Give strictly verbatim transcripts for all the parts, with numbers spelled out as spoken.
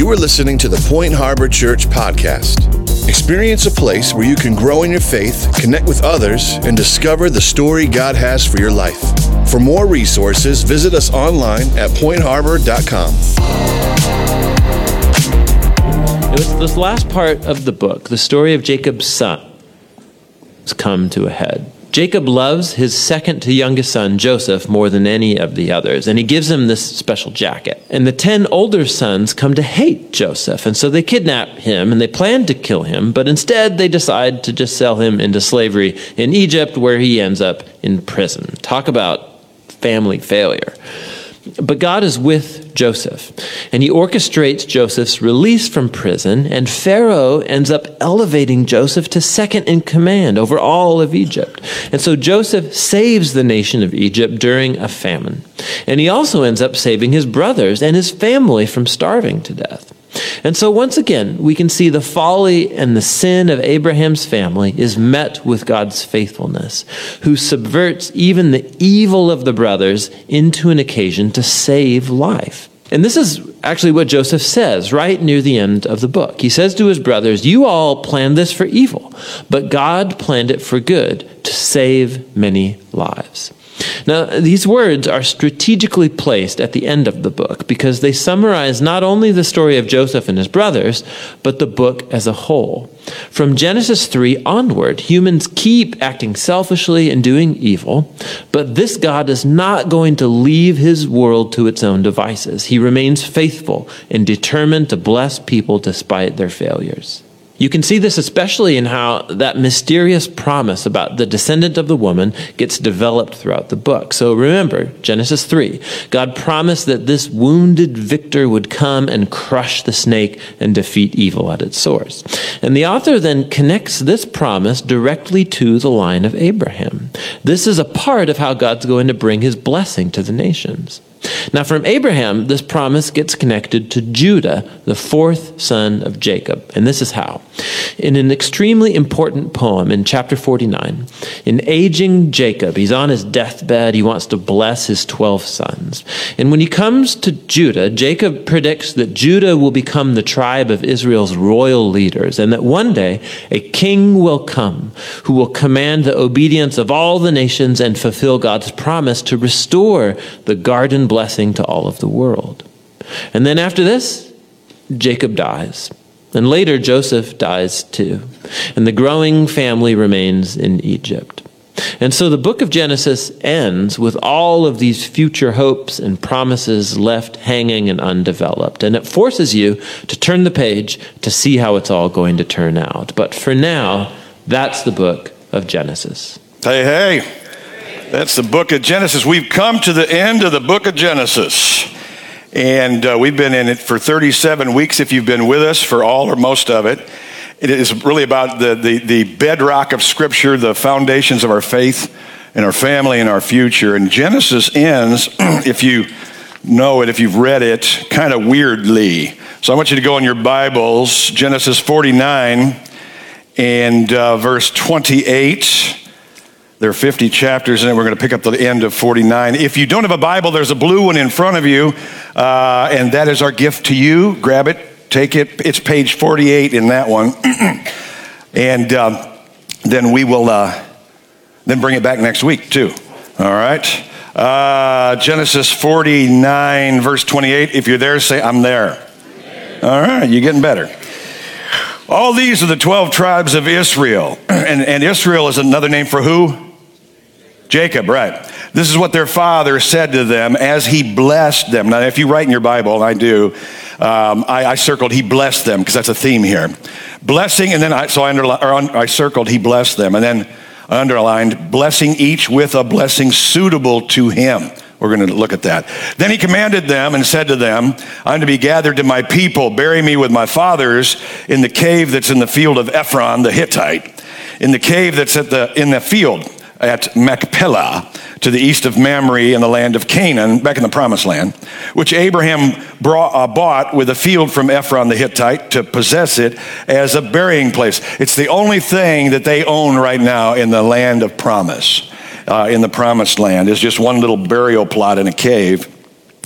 You are listening to the Point Harbor Church podcast. Experience a place where you can grow in your faith, connect with others, and discover the story God has for your life. For more resources, visit us online at point harbor dot com. It was this last part of the book, the story of Jacob's son, has come to a head. Jacob loves his second to youngest son, Joseph, more than any of the others, and he gives him this special jacket. And the ten older sons come to hate Joseph, and so they kidnap him, and they plan to kill him, but instead they decide to just sell him into slavery in Egypt, where he ends up in prison. Talk about family failure. But God is with Joseph, and he orchestrates Joseph's release from prison, and Pharaoh ends up elevating Joseph to second in command over all of Egypt. And so Joseph saves the nation of Egypt during a famine. And he also ends up saving his brothers and his family from starving to death. And so once again, we can see the folly and the sin of Abraham's family is met with God's faithfulness, who subverts even the evil of the brothers into an occasion to save life. And this is actually what Joseph says right near the end of the book. He says to his brothers, "You all planned this for evil, but God planned it for good to save many lives." Now, these words are strategically placed at the end of the book because they summarize not only the story of Joseph and his brothers, but the book as a whole. From Genesis three onward, humans keep acting selfishly and doing evil, but this God is not going to leave his world to its own devices. He remains faithful and determined to bless people despite their failures. You can see this especially in how that mysterious promise about the descendant of the woman gets developed throughout the book. So remember, Genesis three, God promised that this wounded victor would come and crush the snake and defeat evil at its source. And the author then connects this promise directly to the line of Abraham. This is a part of how God's going to bring his blessing to the nations. Now, from Abraham, this promise gets connected to Judah, the fourth son of Jacob. And this is how. In an extremely important poem in chapter forty-nine, in aging Jacob, he's on his deathbed, he wants to bless his twelve sons. And when he comes to Judah, Jacob predicts that Judah will become the tribe of Israel's royal leaders, and that one day a king will come who will command the obedience of all the nations and fulfill God's promise to restore the garden blessing to all of the world. And then after this, Jacob dies. And later, Joseph dies too. And the growing family remains in Egypt. And so the book of Genesis ends with all of these future hopes and promises left hanging and undeveloped. And it forces you to turn the page to see how it's all going to turn out. But for now, that's the book of Genesis. Hey, hey. That's the book of Genesis. We've come to the end of the book of Genesis. And uh, we've been in it for thirty-seven weeks, if you've been with us for all or most of it. It is really about the, the, the bedrock of Scripture, the foundations of our faith and our family and our future. And Genesis ends, if you know it, if you've read it, kind of weirdly. So I want you to go in your Bibles, Genesis forty-nine and uh, verse twenty-eight. There are fifty chapters in it. We're going to pick up the end of forty-nine. If you don't have a Bible, there's a blue one in front of you, uh, and that is our gift to you. Grab it, take it. It's page forty-eight in that one. and um, then we will uh, then bring it back next week, too. All right? Uh, Genesis forty-nine, verse twenty-eight. If you're there, say, I'm there. All right, you're getting better. All these are the twelve tribes of Israel. And, and Israel is another name for who? Jacob, right. This is what their father said to them as he blessed them. Now, if you write in your Bible, and I do, um, I, I circled he blessed them because that's a theme here. Blessing, and then I, so I, underli- or un, I circled he blessed them. And then I underlined blessing each with a blessing suitable to him. We're going to look at that. Then he commanded them and said to them, I'm to be gathered to my people. Bury me with my fathers in the cave that's in the field of Ephron the Hittite, in the cave that's at the in the field at Machpelah, to the east of Mamre in the land of Canaan, back in the promised land, which Abraham brought, uh, bought with a field from Ephron the Hittite to possess it as a burying place. It's the only thing that they own right now in the land of promise. Uh, in the promised land is just one little burial plot in a cave.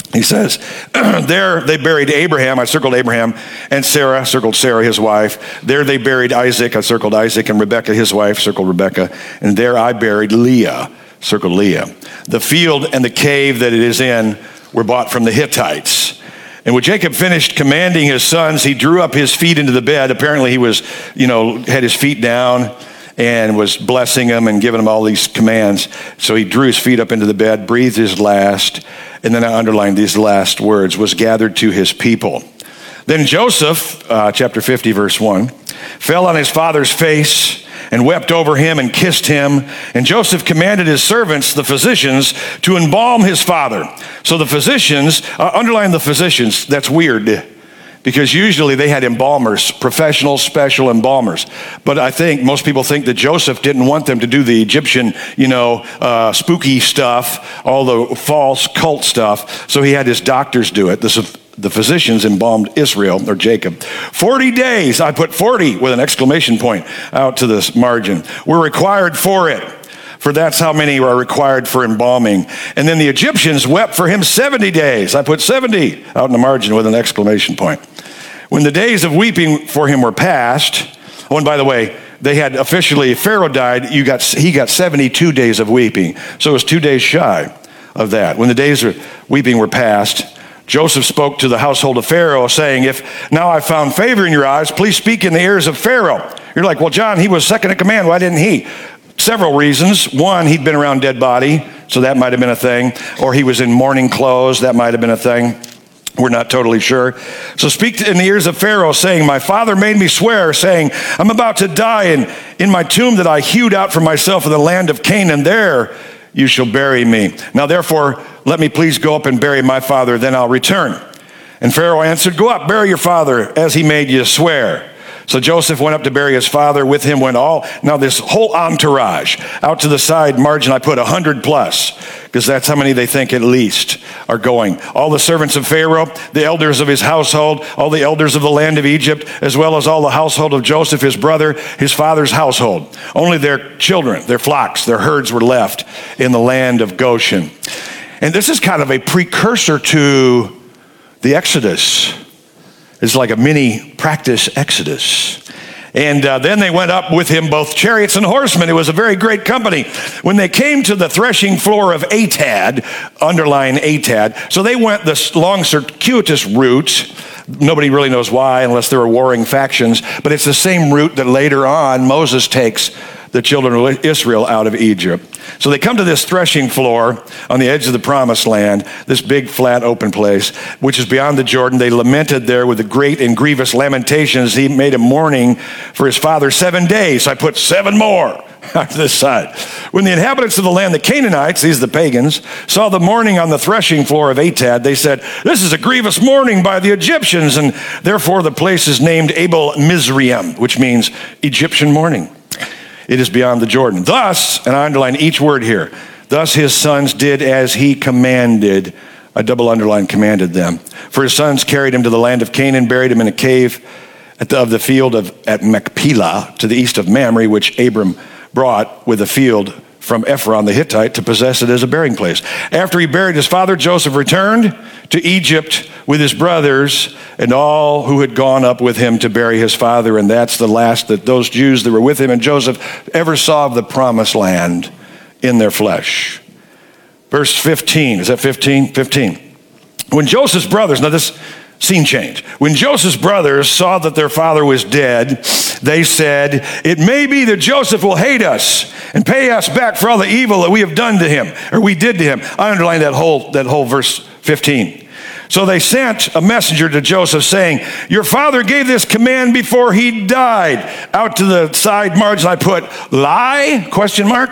He says, there they buried Abraham, I circled Abraham, and Sarah, circled Sarah, his wife. There they buried Isaac, I circled Isaac, and Rebekah, his wife, circled Rebekah. And there I buried Leah, circled Leah. The field and the cave that it is in were bought from the Hittites. And when Jacob finished commanding his sons, he drew up his feet into the bed. Apparently he was, you know, had his feet down and was blessing them and giving them all these commands. So he drew his feet up into the bed, breathed his last, and then I underlined these last words, was gathered to his people. Then Joseph, uh, chapter fifty, verse one, fell on his father's face and wept over him and kissed him. And Joseph commanded his servants, the physicians, to embalm his father. So the physicians, uh, underline the physicians, that's weird, because usually they had embalmers, professional, special embalmers. But I think most people think that Joseph didn't want them to do the Egyptian, you know, uh, spooky stuff, all the false cult stuff. So he had his doctors do it. This, the physicians embalmed Israel, or Jacob. forty days, I put forty with an exclamation point out to this margin, were required for it. For that's how many are required for embalming. And then the Egyptians wept for him seventy days. I put seventy out in the margin with an exclamation point. When the days of weeping for him were past, oh, and by the way, they had officially, Pharaoh died, you got, he got seventy-two days of weeping. So it was two days shy of that. When the days of weeping were past, Joseph spoke to the household of Pharaoh, saying, if now I've found favor in your eyes, please speak in the ears of Pharaoh. You're like, well, John, he was second in command. Why didn't he? Several reasons. One, he'd been around dead body, so that might have been a thing. Or he was in mourning clothes, that might have been a thing. We're not totally sure. So speak in the ears of Pharaoh, saying, my father made me swear, saying, I'm about to die, and in my tomb that I hewed out for myself in the land of Canaan, there you shall bury me. Now therefore, let me please go up and bury my father, then I'll return. And Pharaoh answered, go up, bury your father, as he made you swear. So Joseph went up to bury his father. With him went all, now this whole entourage. Out to the side margin, I put a hundred plus, because that's how many they think at least are going. All the servants of Pharaoh, the elders of his household, all the elders of the land of Egypt, as well as all the household of Joseph, his brother, his father's household. Only their children, their flocks, their herds were left in the land of Goshen. And this is kind of a precursor to the Exodus. It's like a mini practice Exodus. And uh, then they went up with him both chariots and horsemen. It was a very great company. When they came to the threshing floor of Atad, underline Atad, so they went this long circuitous route. Nobody really knows why unless there were warring factions, but it's the same route that later on Moses takes the children of Israel out of Egypt. So they come to this threshing floor on the edge of the promised land, this big flat open place, which is beyond the Jordan. They lamented there with the great and grievous lamentations. He made a mourning for his father seven days. I put seven more on this side. When the inhabitants of the land, the Canaanites, these are the pagans, saw the mourning on the threshing floor of Atad, they said, this is a grievous mourning by the Egyptians, and therefore the place is named Abel Mizraim, which means Egyptian mourning. It is beyond the Jordan. Thus, and I underline each word here, thus his sons did as he commanded. A double underline, commanded them. For his sons carried him to the land of Canaan, buried him in a cave at the, of the field of at Machpelah, to the east of Mamre, which Abram brought with a field from Ephron the Hittite to possess it as a burying place. After he buried his father, Joseph returned to Egypt with his brothers and all who had gone up with him to bury his father. And that's the last that those Jews that were with him and Joseph ever saw of the promised land in their flesh. Verse fifteen, is that fifteen? fifteen. When Joseph's brothers, now this scene change. When Joseph's brothers saw that their father was dead, they said, it may be that Joseph will hate us and pay us back for all the evil that we have done to him, or we did to him. I underline that whole, that whole verse fifteen. So they sent a messenger to Joseph saying, your father gave this command before he died. Out to the side margin I put, lie, question mark?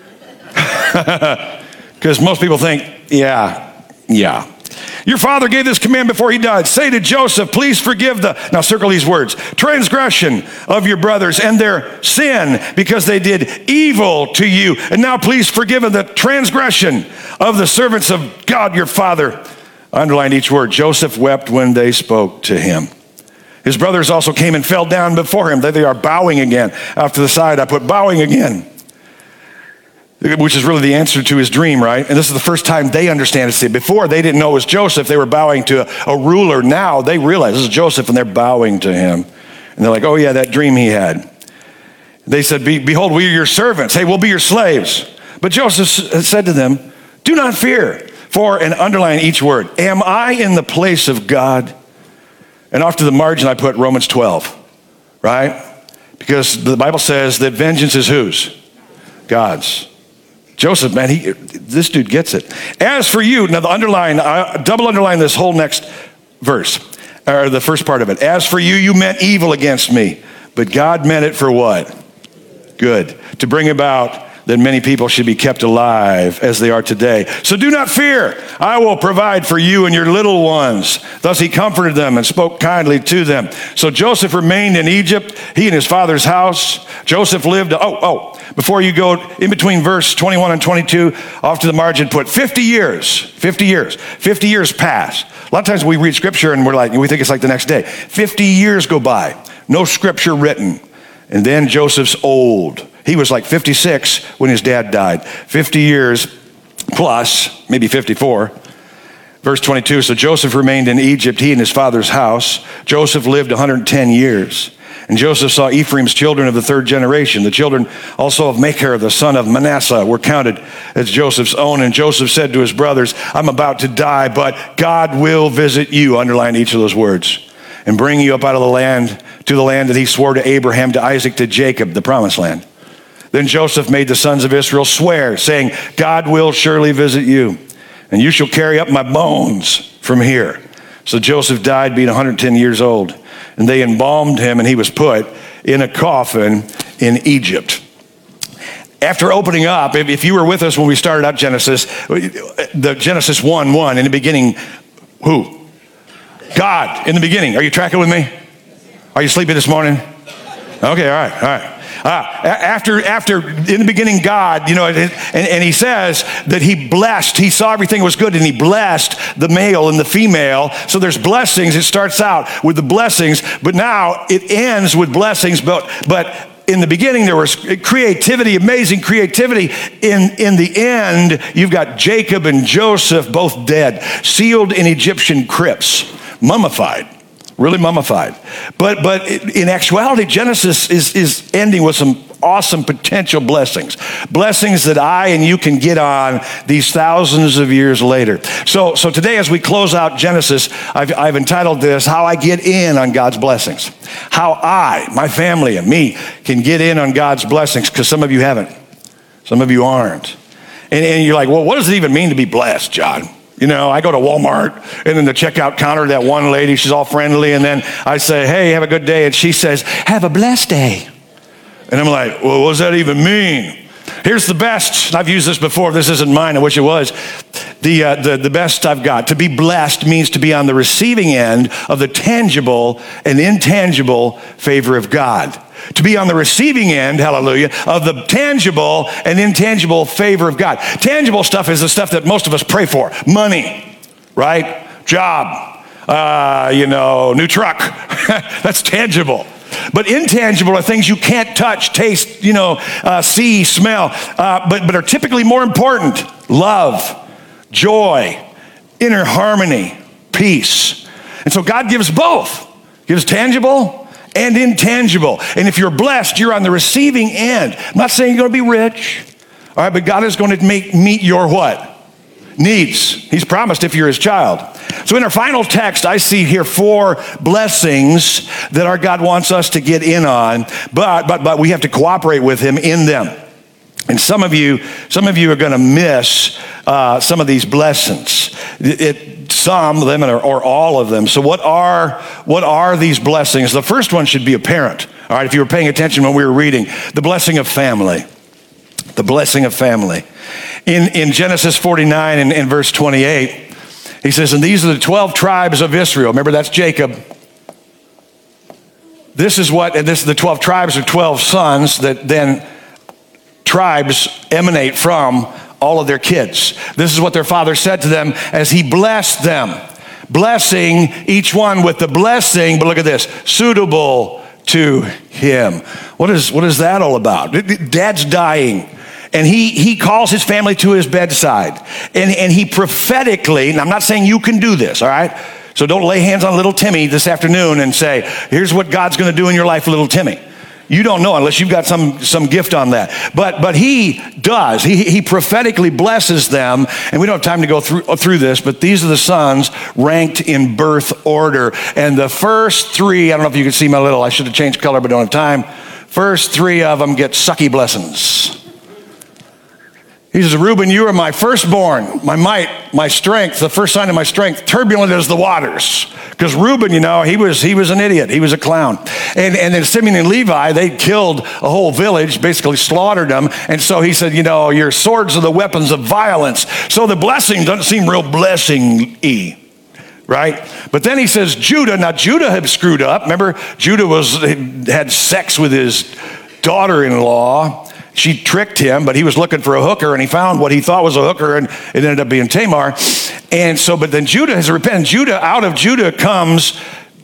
Because most people think, yeah, yeah. Your father gave this command before he died. Say to Joseph, please forgive the, now circle these words, transgression of your brothers and their sin because they did evil to you. And now please forgive the transgression of the servants of God your father. I underlined each word. Joseph wept when they spoke to him. His brothers also came and fell down before him. There they are bowing again. Off to the side, I put bowing again. which is really the answer to his dream, right? And this is the first time they understand it. See, before they didn't know it was Joseph. They were bowing to a, a ruler. Now they realize this is Joseph and they're bowing to him. And they're like, oh yeah, that dream he had. They said, Be, behold, we are your servants. Hey, we'll be your slaves. But Joseph said to them, do not fear, for, and underline each word, am I in the place of God? And off to the margin, I put Romans twelve, right? Because the Bible says that vengeance is whose? God's. Joseph, man, he, this dude gets it. As for you, now the underline, uh, double underline this whole next verse, or the first part of it. As for you, you meant evil against me, but God meant it for what? Good. To bring about that many people should be kept alive as they are today. So do not fear. I will provide for you and your little ones. Thus he comforted them and spoke kindly to them. So Joseph remained in Egypt, he and his father's house. Joseph lived, oh, oh, before you go in between verse twenty-one and twenty-two, off to the margin, put fifty years, fifty years, fifty years pass. A lot of times we read scripture and we're like, we think it's like the next day. fifty years go by, no scripture written. And then Joseph's old. He was like fifty-six when his dad died. fifty years plus, maybe fifty-four. Verse twenty-two, so Joseph remained in Egypt, he and his father's house. Joseph lived one hundred ten years. And Joseph saw Ephraim's children of the third generation. The children also of Machir, the son of Manasseh, were counted as Joseph's own. And Joseph said to his brothers, I'm about to die, but God will visit you. Underline each of those words. And bring you up out of the land, to the land that he swore to Abraham, to Isaac, to Jacob, the promised land. Then Joseph made the sons of Israel swear, saying, God will surely visit you, and you shall carry up my bones from here. So Joseph died being one hundred ten years old, and they embalmed him, and he was put in a coffin in Egypt. After opening up, if you were with us when we started out Genesis, the Genesis one one, in the beginning, who? God, in the beginning. Are you tracking with me? Are you sleepy this morning? Okay, all right, all right. Uh, after, after, in the beginning, God, you know, and, and he says that he blessed, he saw everything was good, and he blessed the male and the female. So there's blessings. It starts out with the blessings, but now it ends with blessings. But, but in the beginning, there was creativity, amazing creativity. In, in the end, you've got Jacob and Joseph both dead, sealed in Egyptian crypts, mummified. Really mummified. But but in actuality, Genesis is, is ending with some awesome potential blessings. Blessings that I and you can get on these thousands of years later. So so today as we close out Genesis, I've, I've entitled this, How I Get In on God's Blessings. How I, my family, and me can get in on God's blessings, because some of you haven't. Some of you aren't. And, and you're like, well, what does it even mean to be blessed, John? You know, I go to Walmart, and then the checkout counter, that one lady, she's all friendly, and then I say, hey, have a good day, and she says, have a blessed day. And I'm like, well, what does that even mean? Here's the best. I've used this before. This isn't mine. I wish it was. The, uh, the, the best I've got. To be blessed means to be on the receiving end of the tangible and intangible favor of God. To be on the receiving end, hallelujah, of the tangible and intangible favor of God. Tangible stuff is the stuff that most of us pray for. Money, right? Job, uh, you know, new truck. That's tangible. But intangible are things you can't touch, taste, you know, uh, see, smell, uh, but, but are typically more important. Love, joy, inner harmony, peace. And so God gives both. Gives tangible and intangible. And if you're blessed, you're on the receiving end. I'm not saying you're going to be rich, all right, but God is going to make meet your what? Needs. He's promised if you're his child. So in our final text, I see here four blessings that our God wants us to get in on, but but but we have to cooperate with him in them. And some of you, some of you are going to miss uh, some of these blessings. It, it, some of them, or, or all of them. So what are what are these blessings? The first one should be apparent. All right, if you were paying attention when we were reading, the blessing of family. The blessing of family. In in Genesis forty-nine and, and verse twenty-eight, he says, and these are the twelve tribes of Israel. Remember, that's Jacob. This is what, and this is the twelve tribes are twelve sons that then tribes emanate from all of their kids. This is what their father said to them as he blessed them, blessing each one with the blessing, but look at this, suitable to him. What is, what is that all about? Dad's dying, And he, he calls his family to his bedside. And, and he prophetically, and I'm not saying you can do this, all right? So don't lay hands on little Timmy this afternoon and say, here's what God's going to do in your life for little Timmy. You don't know unless you've got some, some gift on that. But, but he does. He, he prophetically blesses them. And we don't have time to go through, through this, but these are the sons ranked in birth order. And the first three, I don't know if you can see my little, I should have changed color, but don't have time. First three of them get sucky blessings. He says, Reuben, you are my firstborn, my might, my strength, the first sign of my strength, turbulent as the waters. Because Reuben, you know, he was he was an idiot. He was a clown. And, and then Simeon and Levi, they killed a whole village, basically slaughtered them. And so he said, you know, your swords are the weapons of violence. So the blessing doesn't seem real blessing-y, right? But then he says, Judah. Now, Judah had screwed up. Remember, Judah was had sex with his daughter-in-law. She tricked him, but he was looking for a hooker, and he found what he thought was a hooker, and it ended up being Tamar. And so, but then Judah has repented. Judah, out of Judah comes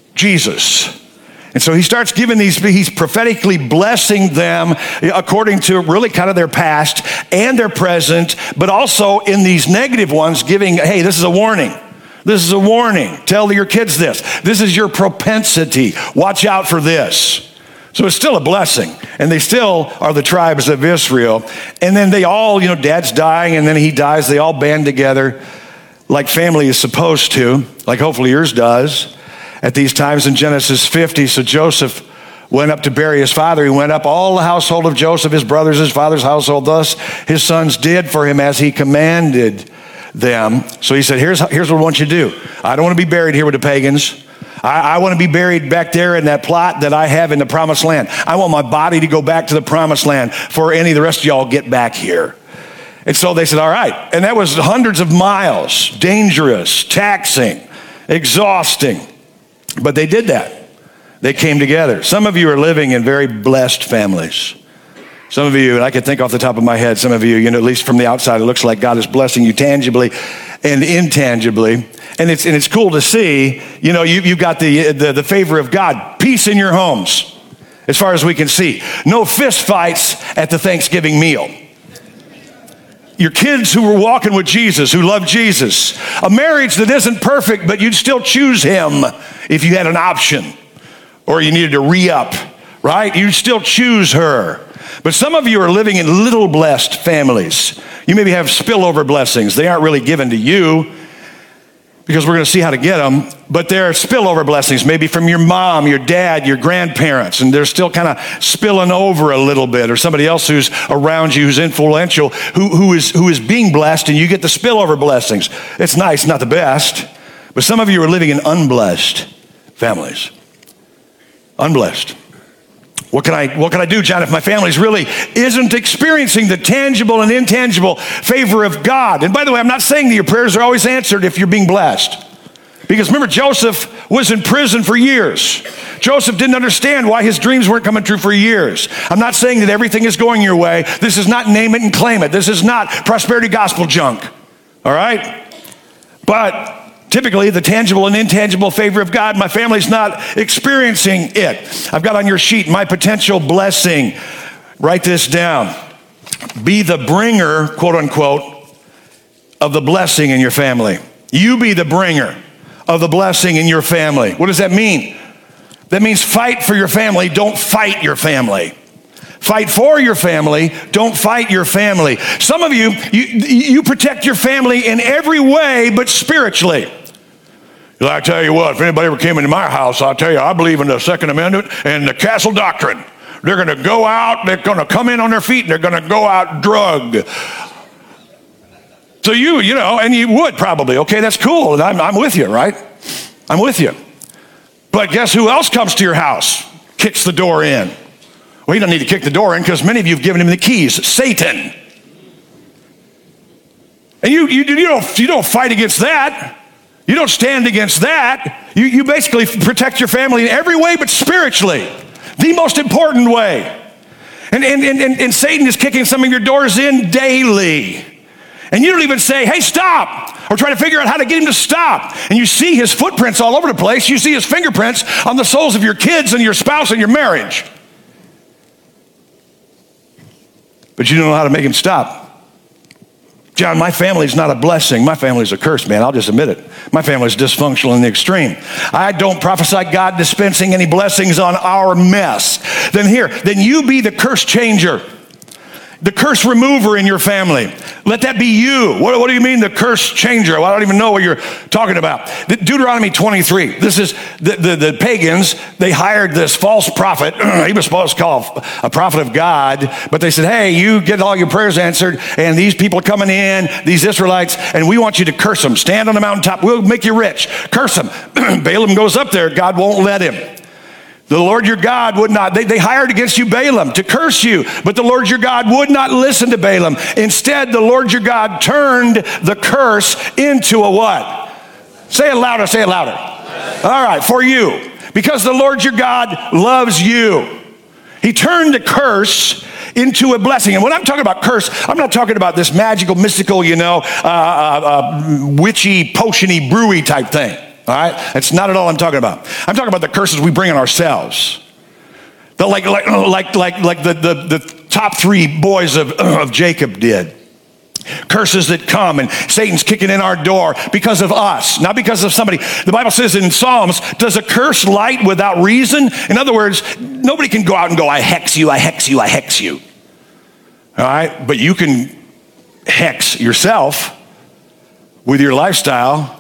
Jesus. And so he starts giving these, he's prophetically blessing them according to really kind of their past and their present, but also in these negative ones giving, hey, this is a warning. This is a warning. Tell your kids this. This is your propensity. Watch out for this. So it's still a blessing, and they still are the tribes of Israel. And then they all, you know, dad's dying, and then he dies. They all band together like family is supposed to, like hopefully yours does, at these times in Genesis fifty. So Joseph went up to bury his father. He went up, all the household of Joseph, his brothers, his father's household. Thus his sons did for him as he commanded them. So he said, here's, here's what I want you to do. I don't want to be buried here with the pagans. I, I want to be buried back there in that plot that I have in the promised land. I want my body to go back to the promised land for any of the rest of y'all get back here. And so they said, all right. And that was hundreds of miles, dangerous, taxing, exhausting. But they did that. They came together. Some of you are living in very blessed families. Some of you, and I can think off the top of my head, some of you, you know, at least from the outside, it looks like God is blessing you tangibly and intangibly. And it's and it's cool to see, you know, you, you've got the, the, the favor of God. Peace in your homes, as far as we can see. No fist fights at the Thanksgiving meal. Your kids who were walking with Jesus, who love Jesus. A marriage that isn't perfect, but you'd still choose him if you had an option. Or you needed to re-up, right? You'd still choose her. But some of you are living in little blessed families. You maybe have spillover blessings. They aren't really given to you, because we're going to see how to get them, but they're spillover blessings, maybe from your mom, your dad, your grandparents, and they're still kind of spilling over a little bit, or somebody else who's around you who's influential, who, who, is, who is being blessed, and you get the spillover blessings. It's nice, not the best, but some of you are living in unblessed families. Unblessed. What can I what can I do, John, if my family's really isn't experiencing the tangible and intangible favor of God? And by the way, I'm not saying that your prayers are always answered if you're being blessed. Because remember, Joseph was in prison for years. Joseph didn't understand why his dreams weren't coming true for years. I'm not saying that everything is going your way. This is not name it and claim it. This is not prosperity gospel junk. All right? But typically, the tangible and intangible favor of God, my family's not experiencing it. I've got on your sheet, my potential blessing. Write this down. Be the bringer, quote unquote, of the blessing in your family. You be the bringer of the blessing in your family. What does that mean? That means fight for your family. Don't fight your family. Fight for your family. Don't fight your family. Some of you, you, you protect your family in every way, but spiritually. I tell you what, if anybody ever came into my house, I'll tell you, I believe in the Second Amendment and the Castle Doctrine. They're going to go out, they're going to come in on their feet, and they're going to go out drugged. So you, you know, and you would probably, okay, that's cool, and I'm, I'm with you, right? I'm with you. But guess who else comes to your house, kicks the door in? Well, you don't need to kick the door in because many of you have given him the keys, Satan. And you, you, you, don't, you don't fight against that. You don't stand against that. You, you basically protect your family in every way but spiritually. The most important way. And, and, and, and Satan is kicking some of your doors in daily. And you don't even say, hey, stop, or try to figure out how to get him to stop. And you see his footprints all over the place. You see his fingerprints on the souls of your kids and your spouse and your marriage. but you don't know how to make him stop. John, my family's not a blessing. My family's a curse, man. I'll just admit it. My family's dysfunctional in the extreme. I don't prophesy God dispensing any blessings on our mess. Then here, then you be the curse changer, the curse remover in your family. Let that be you. What, what do you mean the curse changer? Well, I don't even know what you're talking about. Deuteronomy twenty-three. This is the, the, the pagans. They hired this false prophet. He was supposed to call a prophet of God, but they said, hey, you get all your prayers answered, and these people are coming in, these Israelites, and we want you to curse them. Stand on the mountaintop. We'll make you rich. Curse them. Balaam goes up there. God won't let him. The Lord your God would not, they, they hired against you Balaam to curse you, but the Lord your God would not listen to Balaam. Instead, the Lord your God turned the curse into a what? Say it louder, say it louder. All right, for you. Because the Lord your God loves you. He turned the curse into a blessing. And when I'm talking about curse, I'm not talking about this magical, mystical, you know, uh, uh, uh, witchy, potiony, brewy type thing. All right? That's not at all I'm talking about. I'm talking about the curses we bring on ourselves. The, like, like, like, like, like the, the, the top three boys of, of Jacob did. Curses that come and Satan's kicking in our door because of us, not because of somebody. The Bible says in Psalms, does a curse light without reason? In other words, nobody can go out and go, I hex you, I hex you, I hex you. All right? But you can hex yourself with your lifestyle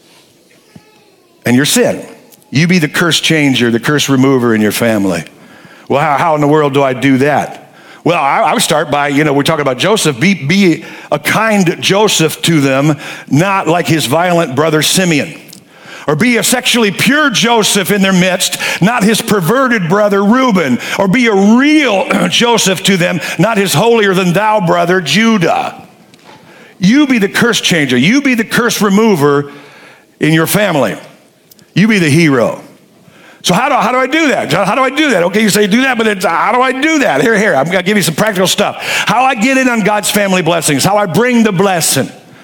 and your sin. You be the curse changer, the curse remover in your family. Well, how, how in the world do I do that? Well, I, I would start by, you know, we're talking about Joseph. Be, be a kind Joseph to them, not like his violent brother Simeon. Or be a sexually pure Joseph in their midst, not his perverted brother Reuben. Or be a real Joseph to them, not his holier than thou brother Judah. You be the curse changer. You be the curse remover in your family. You be the hero. So how do, how do I do that? How do I do that? Okay, you say do that, but it's, how do I do that? Here, here, I'm going to give you some practical stuff. How I get in on God's family blessings. How I bring the blessing.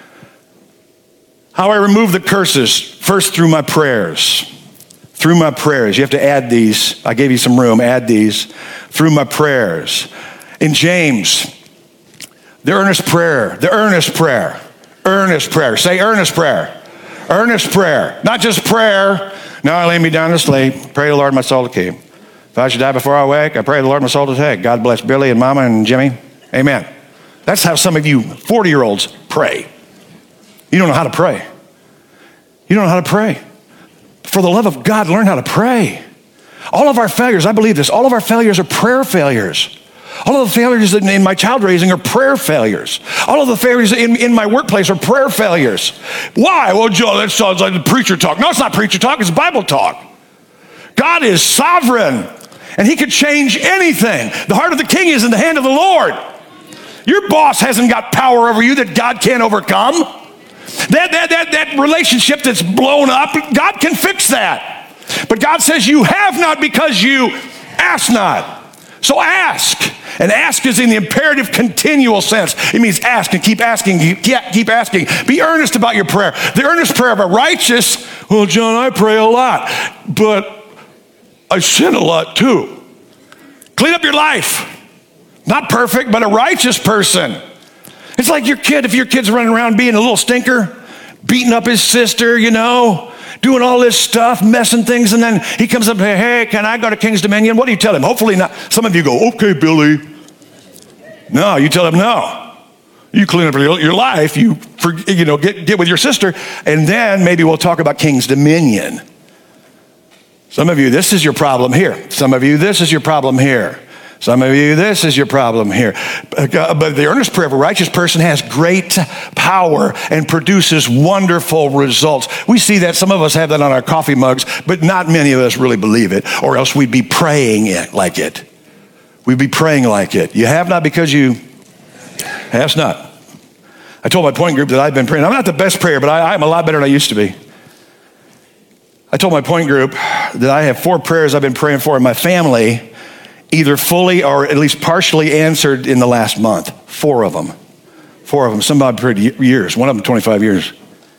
How I remove the curses. First, through my prayers. Through my prayers. You have to add these. I gave you some room. Add these. Through my prayers. In James, the earnest prayer. The earnest prayer. Earnest prayer. Say earnest prayer. Earnest prayer. Not just prayer. Now I lay me down to sleep. Pray the Lord my soul to keep. If I should die before I wake, I pray the Lord my soul to take. God bless Billy and Mama and Jimmy. Amen. That's how some of you forty-year-olds pray. You don't know how to pray. You don't know how to pray. For the love of God, learn how to pray. All of our failures, I believe this, all of our failures are prayer failures. All of the failures in my child raising are prayer failures. All of the failures in, in my workplace are prayer failures. Why? Well, Joe, that sounds like the preacher talk. No, it's not preacher talk, it's Bible talk. God is sovereign, and he could change anything. The heart of the king is in the hand of the Lord. Your boss hasn't got power over you that God can't overcome. That, that, that, that relationship that's blown up, God can fix that. But God says you have not because you ask not. So ask. And ask is in the imperative continual sense. It means ask and keep asking, keep asking. Be earnest about your prayer. The earnest prayer of a righteous, well, John, I pray a lot, but I sin a lot too. Clean up your life. Not perfect, but a righteous person. It's like your kid, if your kid's running around being a little stinker, beating up his sister, you know, doing all this stuff, messing things, and then he comes up and says, hey, can I go to King's Dominion? What do you tell him? Hopefully not. Some of you go, okay, Billy. No, you tell him no. You clean up your, your life, you for, you know, get, get with your sister, and then maybe we'll talk about King's Dominion. Some of you, this is your problem here. Some of you, this is your problem here. Some of you, this is your problem here. But the earnest prayer of a righteous person has great power and produces wonderful results. We see that. Some of us have that on our coffee mugs, but not many of us really believe it, or else we'd be praying it like it. We'd be praying like it. You have not because you ask not. I told my point group that I've been praying. I'm not the best prayer, but I, I'm a lot better than I used to be. I told my point group that I have four prayers I've been praying for in my family, either fully or at least partially answered in the last month. Four of them. Four of them. Some of them prayed years. One of them twenty-five years.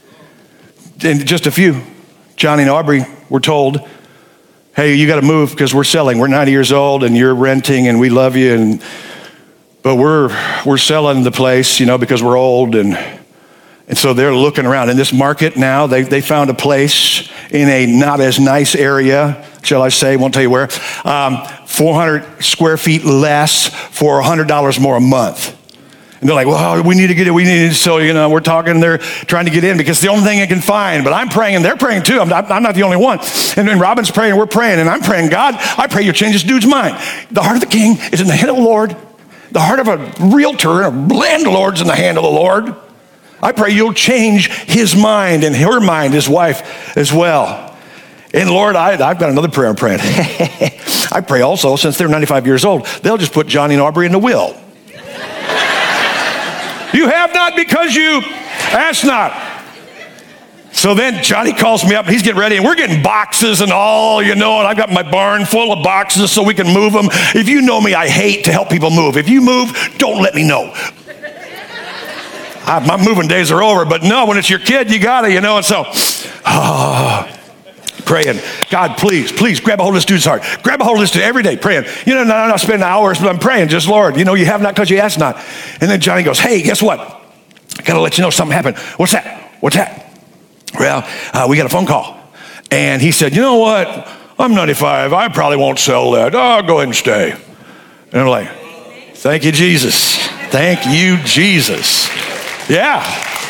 And just a few. Johnny and Aubrey were told, hey, you got to move because we're selling. We're ninety years old and you're renting and we love you. And but we're we're selling the place, you know, because we're old, and and so they're looking around. In this market now, they they found a place in a not as nice area, shall I say, won't tell you where, um, four hundred square feet less for one hundred dollars more a month. And they're like, well, we need to get it, we need it. So, you know, we're talking, they're trying to get in because it's the only thing I can find. But I'm praying, and they're praying too. I'm not, I'm not the only one. And then Robin's praying, and we're praying, and I'm praying, God, I pray you change this dude's mind. The heart of the king is in the hand of the Lord. The heart of a realtor and a landlord's in the hand of the Lord. I pray you'll change his mind and her mind, his wife as well. And Lord, I, I've got another prayer I'm praying. I pray also, since they're ninety-five years old, they'll just put Johnny and Aubrey in the will. You have not because you ask not. So then Johnny calls me up, and he's getting ready, and we're getting boxes and all, you know, and I've got my barn full of boxes so we can move them. If you know me, I hate to help people move. If you move, don't let me know. I, my moving days are over, but no, when it's your kid, you gotta, you know, and so, oh, praying, God, please, please grab a hold of this dude's heart. Grab a hold of this dude every day, praying. You know, I'm not spending hours, but I'm praying, just Lord, you know, you have not because you ask not. And then Johnny goes, hey, guess what? I gotta let you know something happened. What's that? What's that? Well, uh, we got a phone call. And he said, you know what? I'm ninety-five. I probably won't sell that. Oh, go ahead and stay. And I'm like, thank you, Jesus. Thank you, Jesus. Yeah.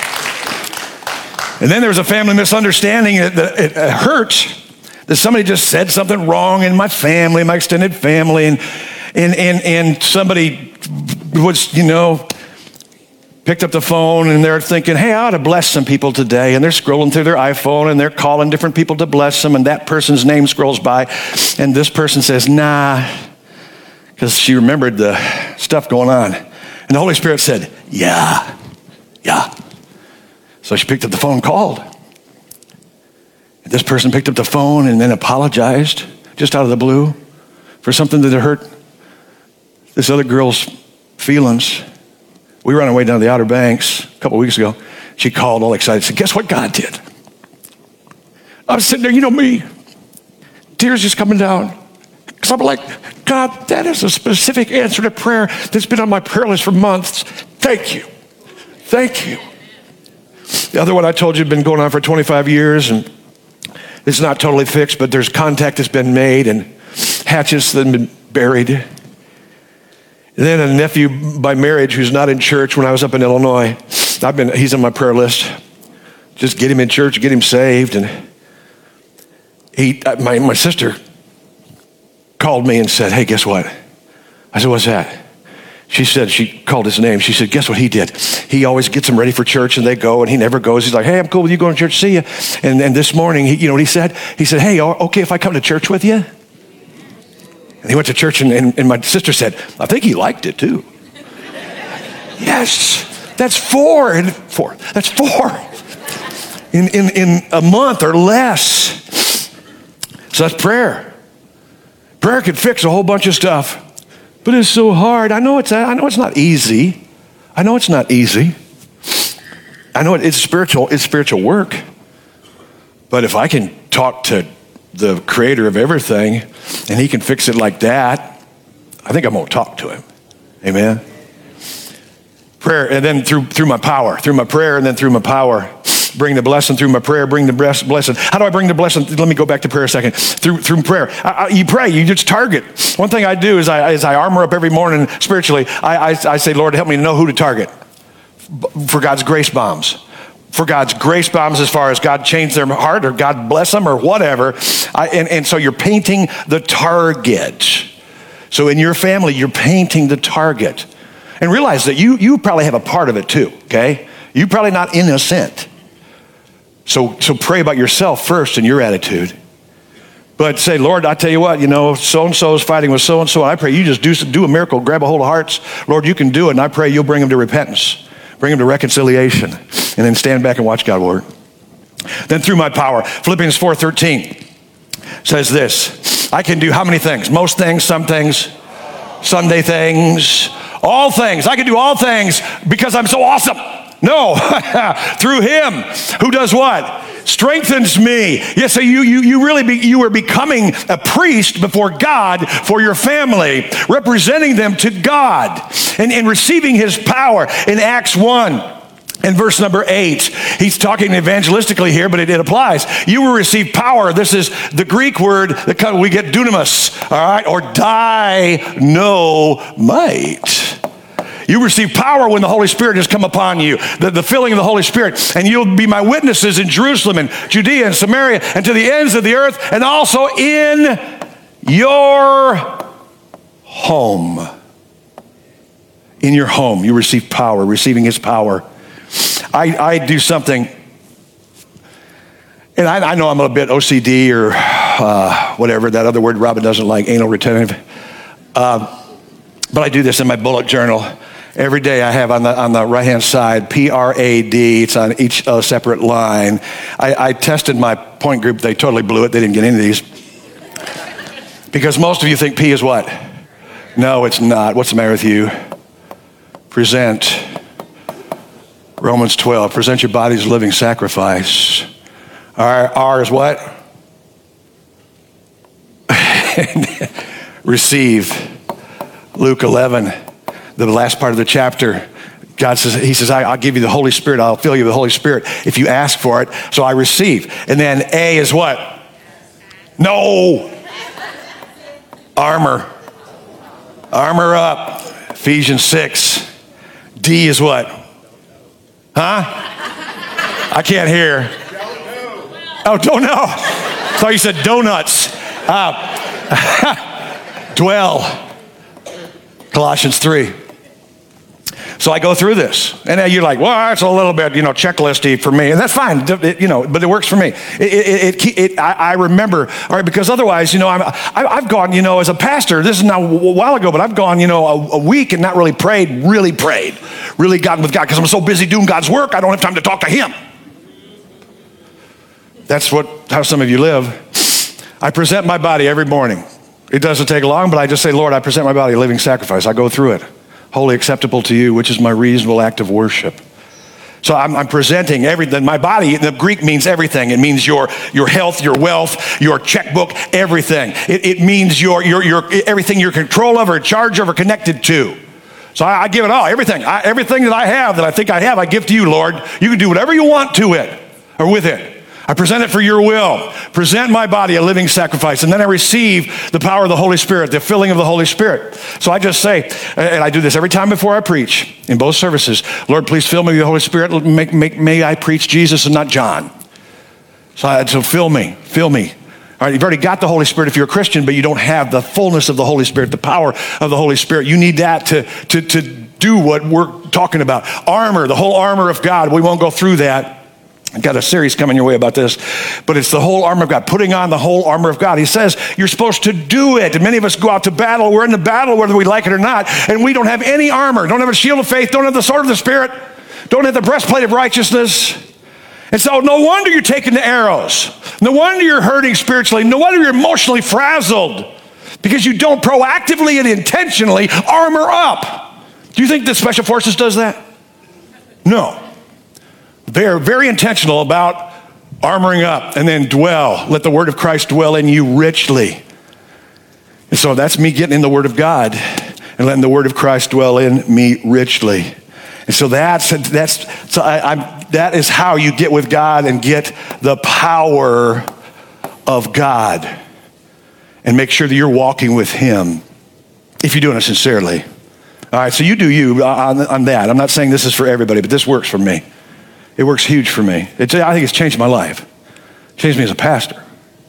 And then there was a family misunderstanding. It, it, it hurts that somebody just said something wrong in my family, my extended family, and and and, and somebody was, you know, picked up the phone, and they're thinking, hey, I ought to bless some people today. And they're scrolling through their iPhone, and they're calling different people to bless them, and that person's name scrolls by, and this person says, nah, because she remembered the stuff going on. And the Holy Spirit said, yeah, yeah. So she picked up the phone and called. And this person picked up the phone and then apologized, just out of the blue, for something that had hurt this other girl's feelings. We were on our way down to the Outer Banks a couple of weeks ago. She called all excited, said, guess what God did? I was sitting there, you know me, tears just coming down. Because I'm like, God, that is a specific answer to prayer that's been on my prayer list for months. Thank you. Thank you. The other one I told you had been going on for twenty-five years, and it's not totally fixed, but there's contact that's been made and hatchets that have been buried. And then a nephew by marriage who's not in church when I was up in Illinois. I've been, he's on my prayer list. Just get him in church, get him saved. And he, my, my sister called me and said, hey, guess what? I said, what's that? She said, she called his name. She said, guess what he did? He always gets them ready for church, and they go, and he never goes. He's like, hey, I'm cool with you going to church, see you. And, and this morning, he, you know what he said? He said, hey, okay if I come to church with you? And he went to church, and, and, and my sister said, I think he liked it too. Yes, that's four. And four. That's four. In, in, in a month or less. So that's prayer. Prayer can fix a whole bunch of stuff. But it's so hard. I know it's, I know it's not easy. I know it's not easy. I know it's spiritual, it's spiritual work. But if I can talk to the creator of everything and he can fix it like that, I think I'm going to talk to him. Amen. Prayer, and then through through my power, through my prayer, and then through my power. Bring the blessing through my prayer, bring the blessing. How do I bring the blessing? Let me go back to prayer a second. Through through prayer. I, I, you pray, you just target. One thing I do is I, is I armor up every morning spiritually. I, I, I say, Lord, help me to know who to target for God's grace bombs. For God's grace bombs as far as God changed their heart or God bless them or whatever. I, and, and so you're painting the target. So in your family, you're painting the target. And realize that you, you probably have a part of it too, okay? You're probably not innocent. So, so pray about yourself first and your attitude. But say, Lord, I tell you what, you know, so-and-so is fighting with so-and-so, and I pray you just do, do a miracle, grab a hold of hearts. Lord, you can do it, and I pray you'll bring them to repentance, bring them to reconciliation, and then stand back and watch God work. Then through my power, Philippians four thirteen says this, I can do how many things? Most things, some things, Sunday things, all things. I can do all things because I'm so awesome. No, through him who does what? strengthens me. Yes, so you you you really be, you are becoming a priest before God for your family, representing them to God and, and receiving his power. In Acts one, in verse number eight, he's talking evangelistically here, but it, it applies. You will receive power. This is the Greek word that we get dunamis, all right, or dynamite. You receive power when the Holy Spirit has come upon you, the, the filling of the Holy Spirit, and you'll be my witnesses in Jerusalem and Judea and Samaria and to the ends of the earth, and also in your home. In your home, you receive power, receiving his power. I, I do something, and I, I know I'm a bit O C D or uh, whatever, that other word Robin doesn't like, anal retentive. Uh, but I do this in my bullet journal. Every day I have on the on the right-hand side, P R A D. It's on each uh, separate line. I, I tested my point group. They totally blew it. They didn't get any of these. Because most of you think P is what? No, it's not. What's the matter with you? Present. Romans twelve. Present your body as a living sacrifice. R, R is what? Receive. Luke eleven. The last part of the chapter, God says, he says, I, I'll give you the Holy Spirit. I'll fill you with the Holy Spirit if you ask for it. So I receive. And then A is what? No. Armor. Armor up. Ephesians six. D is what? Huh? I can't hear. Oh, don't know. I thought you said donuts. Uh, dwell. Colossians three. So I go through this, and you're like, well, that's a little bit, you know, checklisty for me, and that's fine, it, you know, but it works for me. It, it, it, it I, I remember, all right, because otherwise, you know, I'm, I, I've gone, you know, as a pastor, this is now a while ago, but I've gone, you know, a, a week and not really prayed, really prayed, really gotten with God, because I'm so busy doing God's work, I don't have time to talk to him. That's what how some of you live. I present my body every morning. It doesn't take long, but I just say, Lord, I present my body a living sacrifice. I go through it. Wholly acceptable to you, which is my reasonable act of worship. So I'm, I'm presenting everything. My body, in the Greek, means everything. It means your, your health, your wealth, your checkbook, everything. It, it means your, your, your, everything you're in control of or in charge of or connected to. So I, I give it all, everything. I, everything that I have, that I think I have, I give to you, Lord. You can do whatever you want to it or with it. I present it for your will. Present my body a living sacrifice. And then I receive the power of the Holy Spirit, the filling of the Holy Spirit. So I just say, and I do this every time before I preach, in both services, Lord, please fill me with the Holy Spirit. Make, make, may I preach Jesus and not John. So, I, so fill me, fill me. All right, you've already got the Holy Spirit if you're a Christian, but you don't have the fullness of the Holy Spirit, the power of the Holy Spirit. You need that to, to, to do what we're talking about. Armor, the whole armor of God. We won't go through that. I've got a series coming your way about this, but it's the whole armor of God, putting on the whole armor of God. He says you're supposed to do it. And many of us go out to battle. We're in the battle whether we like it or not, and we don't have any armor, don't have a shield of faith, don't have the sword of the Spirit, don't have the breastplate of righteousness. And so no wonder you're taking the arrows. No wonder you're hurting spiritually. No wonder you're emotionally frazzled because you don't proactively and intentionally armor up. Do you think that Special Forces does that? No. They are very intentional about armoring up and then dwell. Let the word of Christ dwell in you richly. And so that's me getting in the word of God and letting the word of Christ dwell in me richly. And so that's, that's so I, I'm, that is how you get with God and get the power of God and make sure that you're walking with him if you're doing it sincerely. All right, so you do you on, on that. I'm not saying this is for everybody, but this works for me. It works huge for me. It's, I think it's changed my life. It changed me as a pastor.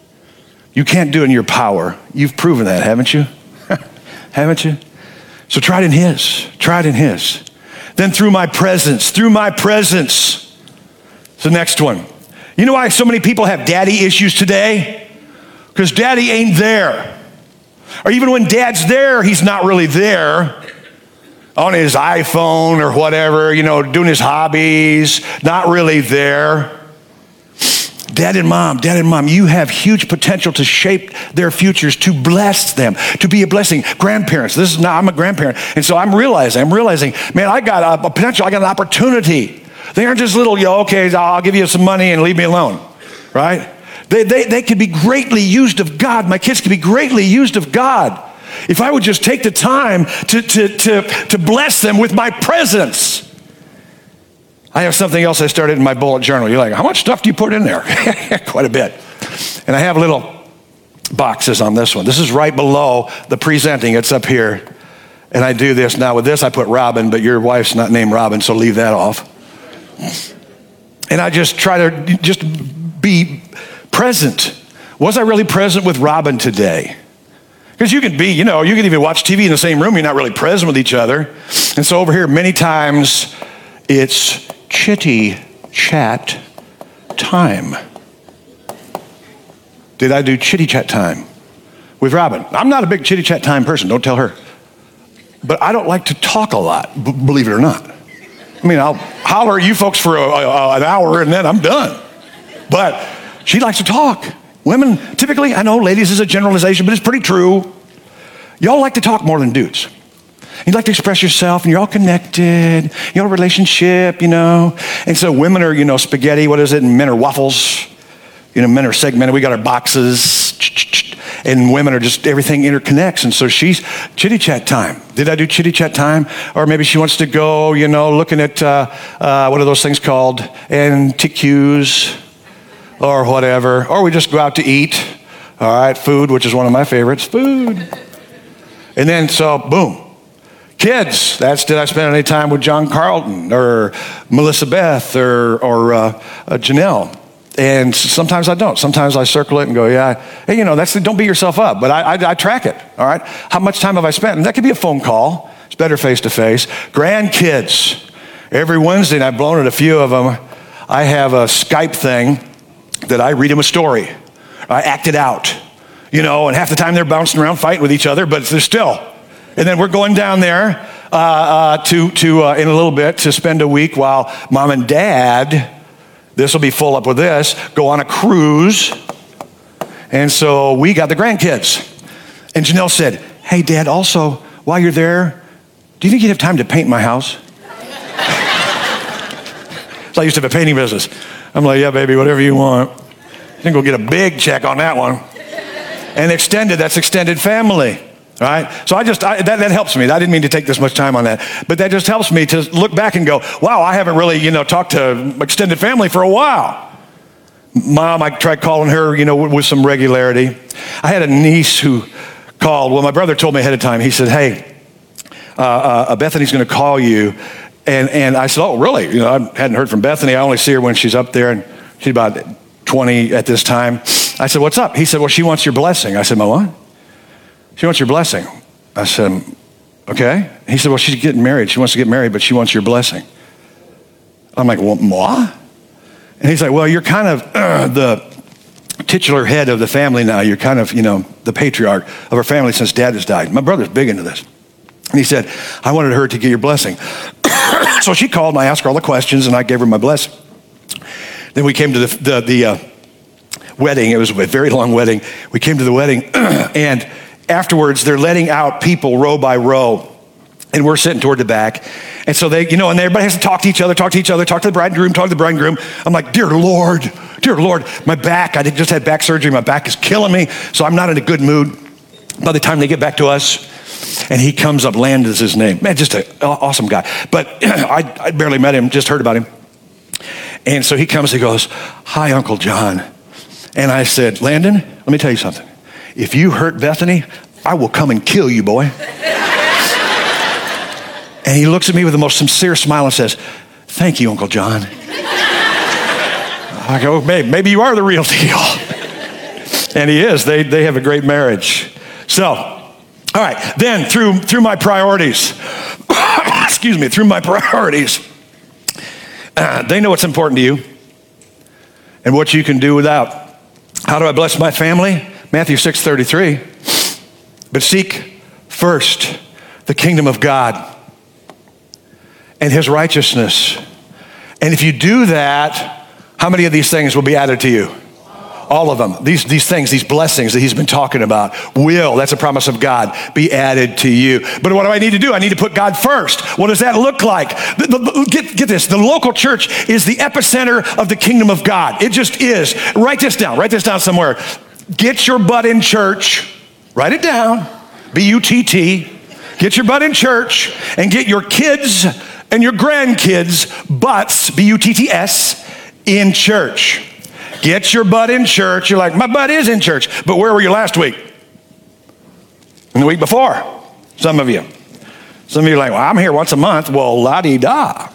You can't do it in your power. You've proven that, haven't you? Haven't you? So try it in his. Try it in his. Then through my presence, through my presence. It's the next one. You know why so many people have daddy issues today? Because daddy ain't there. Or even when dad's there, he's not really there. On his iPhone or whatever, you know, doing his hobbies, not really there. Dad and mom, dad and mom, you have huge potential to shape their futures, to bless them, to be a blessing. Grandparents, this is now, I'm a grandparent. And so I'm realizing, I'm realizing, man, I got a, a potential, I got an opportunity. They aren't just little, yo, okay, I'll give you some money and leave me alone. right? They, they, they could be greatly used of God. My kids could be greatly used of God if I would just take the time to, to, to, to bless them with my presence. I have something else I started in my bullet journal. You're like, how much stuff do you put in there? Quite a bit. And I have little boxes on this one. This is right below the presenting. It's up here. And I do this. Now with this, I put Robin, but your wife's not named Robin, so leave that off. And I just try to just be present. Was I really present with Robin today? Because you can be, you know, you can even watch T V in the same room. You're not really present with each other. And so over here, many times, it's chitty chat time. Did I do chitty chat time with Robin? I'm not a big chitty chat time person. Don't tell her. But I don't like to talk a lot, b- believe it or not. I mean, I'll holler at you folks for a, a, an hour and then I'm done. But she likes to talk. Women, typically, I know ladies is a generalization, but it's pretty true. Y'all like to talk more than dudes. You like to express yourself and you're all connected. You know, relationship, you know. And so women are, you know, spaghetti, what is it? And men are waffles. You know, men are segmented. We got our boxes. And women are just, everything interconnects. And so she's chitty chat time. Did I do chitty chat time? Or maybe she wants to go, you know, looking at, uh, uh, what are those things called? Antiques or whatever. Or we just go out to eat. All right, food, which is one of my favorites. Food. And then, so, boom. Kids, that's, did I spend any time with John Carlton or Melissa Beth or, or uh, uh, Janelle? And sometimes I don't. Sometimes I circle it and go, yeah, hey, you know, that's the, don't beat yourself up. But I, I, I track it, all right? How much time have I spent? And that could be a phone call. It's better face-to-face. Grandkids. Every Wednesday, and I've blown it a few of them, I have a Skype thing that I read them a story. I act it out, you know, and half the time they're bouncing around fighting with each other, but they're still. And then we're going down there uh, uh, to, to uh, in a little bit to spend a week while mom and dad, this will be full up with this, go on a cruise. And so we got the grandkids. And Janelle said, hey, Dad, also, while you're there, do you think you'd have time to paint my house? So I used to have a painting business. I'm like, yeah, baby, whatever you want. I think we'll get a big check on that one. And extended, that's extended family. All right, so I just, I, that, that helps me. I didn't mean to take this much time on that, but that just helps me to look back and go, wow, I haven't really, you know, talked to extended family for a while. Mom, I tried calling her, you know, with, with some regularity. I had a niece who called. Well, my brother told me ahead of time. He said, hey, uh, uh, Bethany's going to call you. And, and I said, oh, really? You know, I hadn't heard from Bethany. I only see her when she's up there, and she's about twenty at this time. I said, what's up? He said, well, she wants your blessing. I said, my what? She wants your blessing. I said, okay. He said, well, she's getting married. She wants to get married, but she wants your blessing. I'm like, well, what? And he's like, well, you're kind of uh, the titular head of the family now. You're kind of, you know, the patriarch of our family since Dad has died. My brother's big into this. And he said, I wanted her to get your blessing. So she called and I asked her all the questions and I gave her my blessing. Then we came to the, the, the uh, wedding. It was a very long wedding. We came to the wedding and afterwards, they're letting out people row by row, and we're sitting toward the back. And so they, you know, and everybody has to talk to each other, talk to each other, talk to the bride and groom, talk to the bride and groom. I'm like, dear Lord, dear Lord, my back, I just had back surgery. My back is killing me, so I'm not in a good mood. By the time they get back to us, and he comes up, Landon's his name. Man, just an awesome guy. But I, I barely met him, just heard about him. And so he comes, he goes, hi, Uncle John. And I said, Landon, let me tell you something. If you hurt Bethany, I will come and kill you, boy. And he looks at me with the most sincere smile and says, thank you, Uncle John. I go, maybe, maybe you are the real deal. And he is. They, they have a great marriage. So, all right, then through, through my priorities, excuse me, through my priorities, uh, they know what's important to you and what you can do without. How do I bless my family? Matthew six thirty-three, but seek first the kingdom of God and his righteousness. And if you do that, how many of these things will be added to you? all of them, these, these things, these blessings that he's been talking about will, that's a promise of God, be added to you. But what do I need to do? I need to put God first. What does that look like? The, the, get, get this, the local church is the epicenter of the kingdom of God. It just is. Write this down, write this down somewhere. Get your butt in church, write it down, B U T T, get your butt in church and get your kids and your grandkids' butts, B U T T S, in church. Get your butt in church. You're like, my butt is in church. But where were you last week? And the week before? Some of you. Some of you are like, well, I'm here once a month. Well, la-di-da.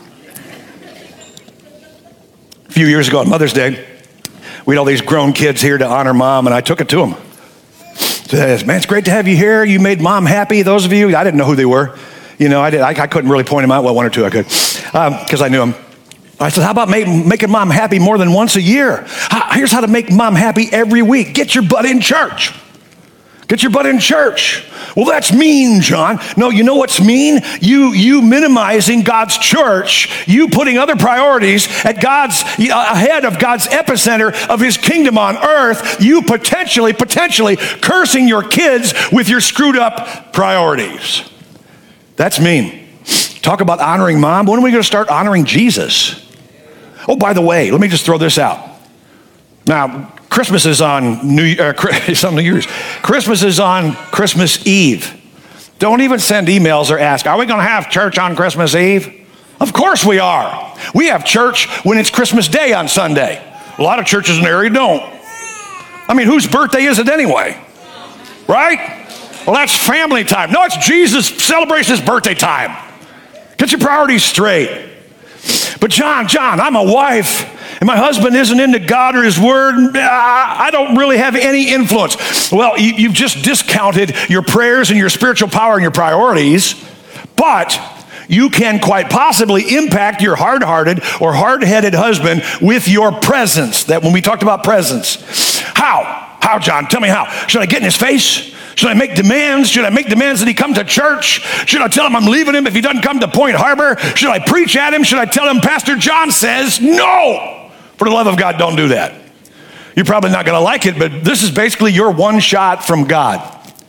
A few years ago on Mother's Day, we had all these grown kids here to honor Mom, and I took it to them. Said, man, it's great to have you here. You made Mom happy. Those of you, I didn't know who they were. You know, I, did, I, I couldn't really point them out. Well, one or two I could, because um, I knew them. I said, how about make, making Mom happy more than once a year? How, here's how to make Mom happy every week. Get your butt in church. Get your butt in church. Well, that's mean, John. No, you know what's mean? You you minimizing God's church, you putting other priorities at God's ahead of God's epicenter of his kingdom on earth, you potentially, potentially cursing your kids with your screwed up priorities. That's mean. Talk about honoring Mom. When are we going to start honoring Jesus? Oh, by the way, let me just throw this out. Now, Christmas is on New, uh, it's on New Year's. Christmas is on Christmas Eve. Don't even send emails or ask, are we going to have church on Christmas Eve? Of course we are. We have church when it's Christmas Day on Sunday. A lot of churches in the area don't. I mean, whose birthday is it anyway? Right? Well, that's family time. No, it's Jesus celebrates his birthday time. Get your priorities straight. But John, John, I'm a wife, and my husband isn't into God or his word. I don't really have any influence. Well, you've just discounted your prayers and your spiritual power and your priorities, but you can quite possibly impact your hard-hearted or hard-headed husband with your presence. That when we talked about presence. How? How, John? Tell me how. Should I get in his face? Should I make demands? Should I make demands that he come to church? Should I tell him I'm leaving him if he doesn't come to Point Harbor? Should I preach at him? Should I tell him Pastor John says no? For the love of God, don't do that. You're probably not going to like it, but this is basically your one shot from God.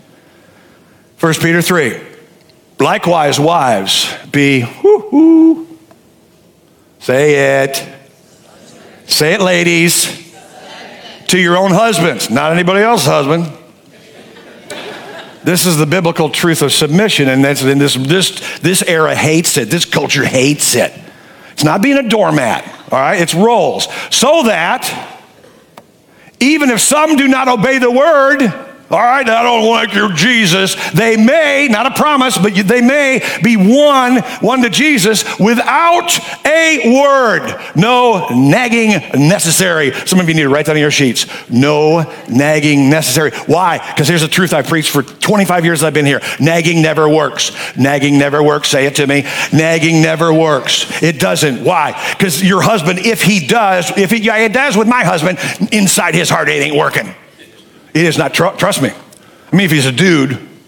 First Peter three. Likewise, wives, be, whoo-hoo. Say it. Say it, ladies. To your own husbands, not anybody else's husband. This is the biblical truth of submission, and that's, and this, this, this era hates it. This culture hates it. It's not being a doormat, all right? It's roles. So that even if some do not obey the word, all right, I don't like your Jesus, they may, not a promise, but they may be won, won to Jesus without a word. No nagging necessary. Some of you need to write that on your sheets. No nagging necessary. Why? Because here's the truth I've preached for twenty-five years I've been here. Nagging never works. Nagging never works. Say it to me. Nagging never works. It doesn't. Why? Because your husband, if he does, if he, yeah, it does with my husband, inside his heart it ain't working. It is not, tr- trust me. I mean, if he's a dude,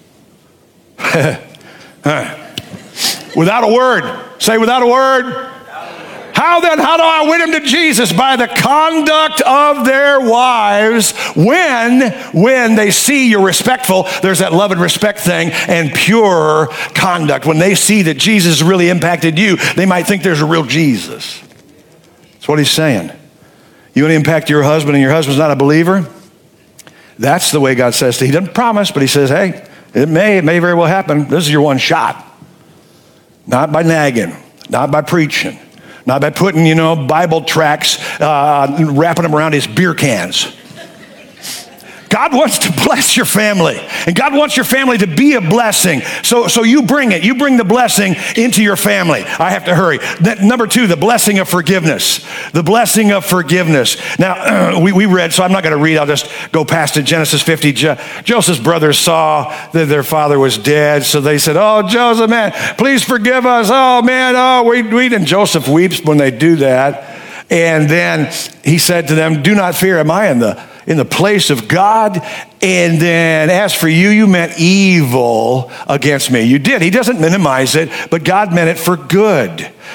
without a word, say without a word. How then, how do I win him to Jesus? By the conduct of their wives. When, when they see you're respectful, there's that love and respect thing, and pure conduct. When they see that Jesus really impacted you, they might think there's a real Jesus. That's what he's saying. You want to impact your husband and your husband's not a believer? That's the way God says to. He doesn't promise, but he says, hey, it may, it may very well happen. This is your one shot. Not by nagging, not by preaching, not by putting, you know, Bible tracts, uh, wrapping them around his beer cans. God wants to bless your family, and God wants your family to be a blessing. So, so you bring it. You bring the blessing into your family. I have to hurry. That, number two, the blessing of forgiveness. The blessing of forgiveness. Now, uh, we, we read, so I'm not going to read. I'll just go past it. Genesis fifty. Jo- Joseph's brothers saw that their father was dead, so they said, oh, Joseph, man, please forgive us. Oh, man, oh, we, we. And Joseph weeps when they do that. And then he said to them, do not fear. Am I in the in the place of God? And then as for you, you meant evil against me. You did. He doesn't minimize it, but God meant it for good.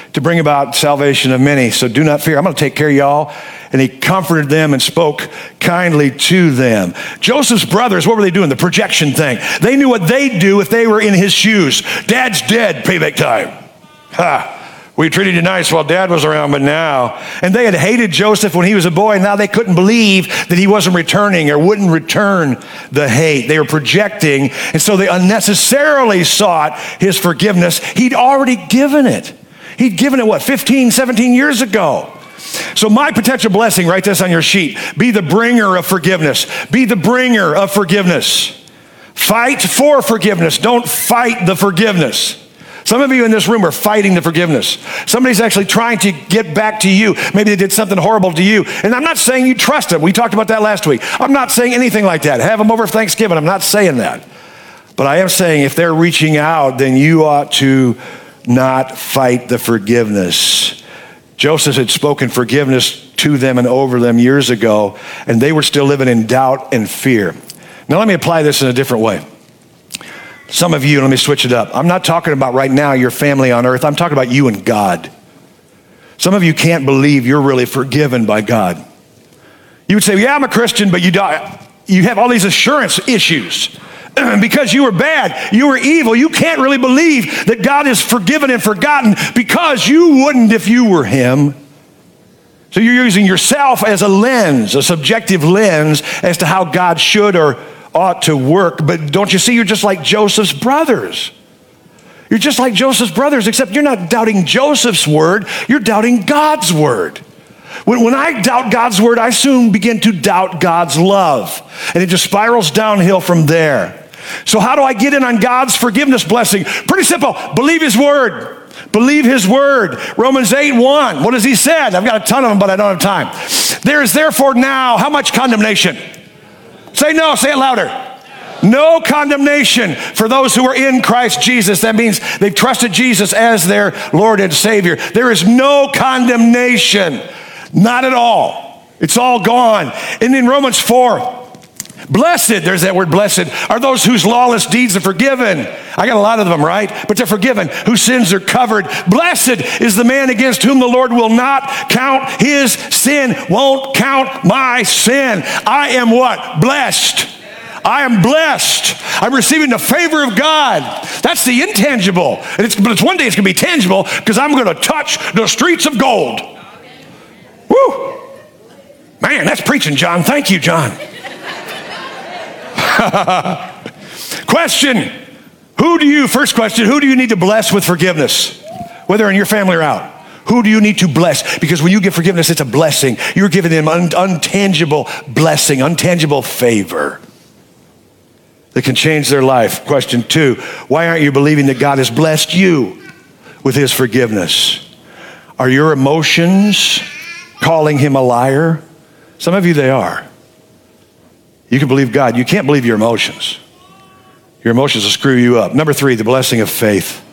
to bring about salvation of many. So do not fear. I'm going to take care of y'all. And he comforted them and spoke kindly to them. Joseph's brothers, what were they doing? The projection thing. They knew what they'd do if they were in his shoes. Dad's dead, payback time. Ha! We treated you nice while Dad was around, but now. And they had hated Joseph when he was a boy, and now they couldn't believe that he wasn't returning or wouldn't return the hate. They were projecting, and so they unnecessarily sought his forgiveness. He'd already given it. He'd given it, what, fifteen, seventeen years ago. So my potential blessing, write this on your sheet, be the bringer of forgiveness. Be the bringer of forgiveness. Fight for forgiveness. Don't fight the forgiveness. Some of you in this room are fighting the forgiveness. Somebody's actually trying to get back to you. Maybe they did something horrible to you. And I'm not saying you trust them. We talked about that last week. I'm not saying anything like that. Have them over for Thanksgiving. I'm not saying that. But I am saying if they're reaching out, then you ought to not fight the forgiveness. Joseph had spoken forgiveness to them and over them years ago, and they were still living in doubt and fear. Now let me apply this in a different way. Some of you, let me switch it up. I'm not talking about right now your family on earth. I'm talking about you and God. Some of you can't believe you're really forgiven by God. You would say, yeah, I'm a Christian, but you die. You have all these assurance issues. Because you were bad, you were evil, you can't really believe that God is forgiven and forgotten because you wouldn't if you were him. So you're using yourself as a lens, a subjective lens as to how God should or ought to work. But don't you see, you're just like Joseph's brothers. You're just like Joseph's brothers, except you're not doubting Joseph's word, you're doubting God's word. When, when I doubt God's word, I soon begin to doubt God's love. And it just spirals downhill from there. So how do I get in on God's forgiveness blessing? Pretty simple. Believe his word. Believe his word. Romans eight one. What has he said? I've got a ton of them, but I don't have time. There is therefore now, how much condemnation? Say no, say it louder. No condemnation for those who are in Christ Jesus. That means they've trusted Jesus as their Lord and Savior. There is no condemnation. Not at all. It's all gone. And in Romans four, blessed, there's that word blessed, are those whose lawless deeds are forgiven. I got a lot of them, right? But they're forgiven, whose sins are covered. Blessed is the man against whom the Lord will not count his sin, won't count my sin. I am what? Blessed. I am blessed. I'm receiving the favor of God. That's the intangible. And it's, but it's one day it's going to be tangible because I'm going to touch the streets of gold. Woo! Man, that's preaching, John. Thank you, John. Question, who do you, first question, who do you need to bless with forgiveness? Whether in your family or out. Who do you need to bless? Because when you give forgiveness, it's a blessing. You're giving them un- untangible blessing, untangible favor that can change their life. Question two, why aren't you believing that God has blessed you with his forgiveness? Are your emotions calling him a liar? Some of you, they are. You can believe God. You can't believe your emotions. Your emotions will screw you up. Number three, the blessing of faith.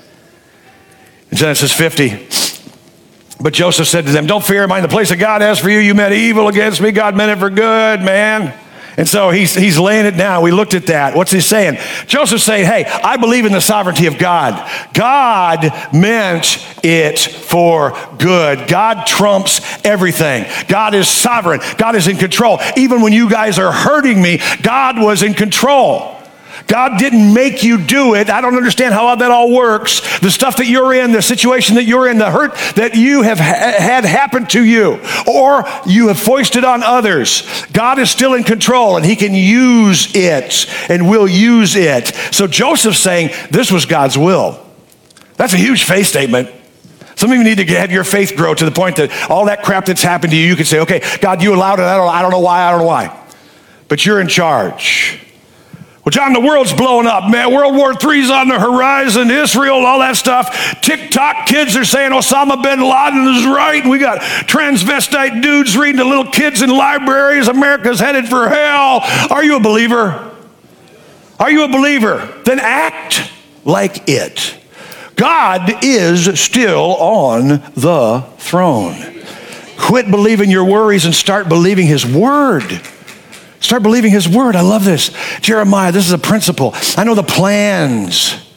In Genesis fifty, but Joseph said to them, don't fear, mind the place that God has for you. You meant evil against me. God meant it for good, man. And so he's, he's laying it down. We looked at that. What's he saying? Joseph's saying, hey, I believe in the sovereignty of God. God meant it for good. God trumps everything. God is sovereign. God is in control. Even when you guys are hurting me, God was in control. God didn't make you do it. I don't understand how that all works. The stuff that you're in, the situation that you're in, the hurt that you have ha- had happen to you, or you have foisted on others. God is still in control, and he can use it and will use it. So Joseph's saying this was God's will. That's a huge faith statement. Some of you need to have your faith grow to the point that all that crap that's happened to you, you can say, okay, God, you allowed it. I don't, I don't know why. I don't know why. But you're in charge. Well, John, the world's blowing up, man. World War Three's on the horizon, Israel, all that stuff. TikTok kids are saying Osama bin Laden is right. We got transvestite dudes reading to little kids in libraries. America's headed for hell. Are you a believer? Are you a believer? Then act like it. God is still on the throne. Quit believing your worries and start believing his word. Start believing his word. I love this. Jeremiah, this is a principle. I know the plans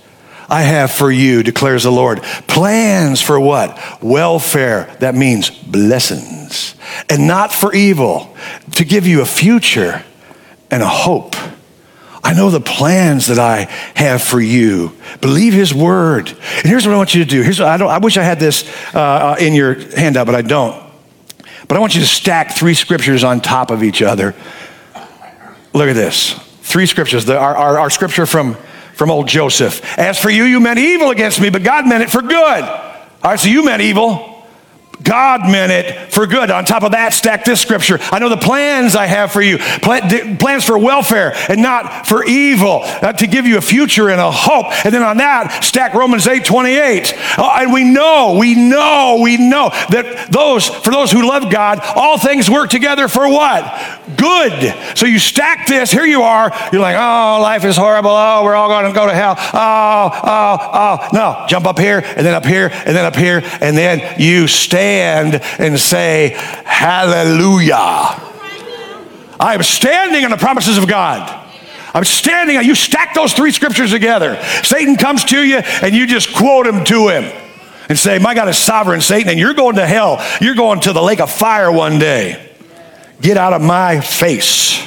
I have for you, declares the Lord. Plans for what? Welfare. That means blessings. And not for evil, to give you a future and a hope. I know the plans that I have for you. Believe his word. And here's what I want you to do. Here's what I don't. I wish I had this uh, in your handout, but I don't. But I want you to stack three scriptures on top of each other. Look at this. Three scriptures. The, our, our, our scripture from, from old Joseph. As for you, you meant evil against me, but God meant it for good. All right, so you meant evil. God meant it for good. On top of that, stack this scripture. I know the plans I have for you. Plans for welfare and not for evil. Uh, to give you a future and a hope. And then on that, stack Romans eight twenty-eight. Uh, and we know, we know, we know that those, for those who love God, all things work together for what? Good. So you stack this. Here you are. You're like, oh, life is horrible. Oh, we're all going to go to hell. Oh, oh, oh. No, jump up here and then up here and then up here. And then you stay and say, hallelujah. I am standing on the promises of God. I'm standing on, you stack those three scriptures together. Satan comes to you and you just quote him to him and say, my God is sovereign, Satan, and you're going to hell. You're going to the lake of fire one day. Get out of my face.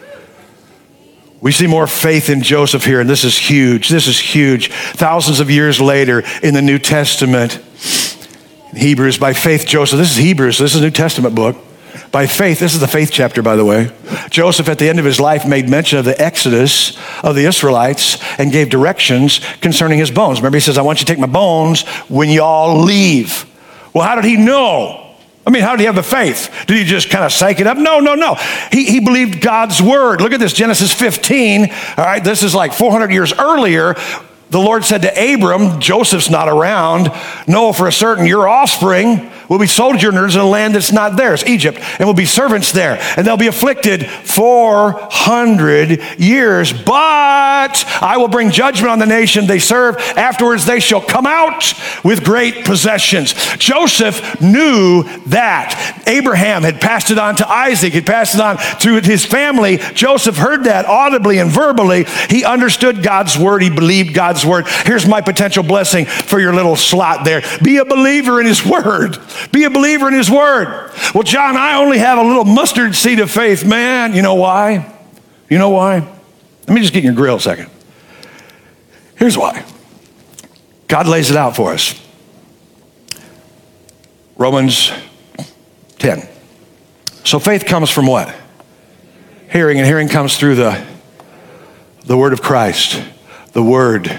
We see more faith in Joseph here, and this is huge. This is huge. Thousands of years later in the New Testament, Hebrews, by faith, Joseph, this is Hebrews, this is a New Testament book. By faith, this is the faith chapter, by the way. Joseph, at the end of his life, made mention of the exodus of the Israelites and gave directions concerning his bones. Remember, he says, I want you to take my bones when y'all leave. Well, how did he know? I mean, how did he have the faith? Did he just kind of psych it up? No, no, no. He, he believed God's word. Look at this, Genesis fifteen. All right, this is like four hundred years earlier. The Lord said to Abram, Joseph's not around, know for a certain your offspring will be sojourners in a land that's not theirs, Egypt, and will be servants there. And they'll be afflicted four hundred years. But I will bring judgment on the nation they serve. Afterwards they shall come out with great possessions. Joseph knew that. Abraham had passed it on to Isaac, had passed it on to his family. Joseph heard that audibly and verbally. He understood God's word. He believed God's word. Here's my potential blessing for your little slot there. Be a believer in his word. Be a believer in his word. Well, John, I only have a little mustard seed of faith. Man, you know why? You know why? Let me just get in your grill a second. Here's why. God lays it out for us. Romans ten. So faith comes from what? Hearing, and hearing comes through the, the word of Christ. The word.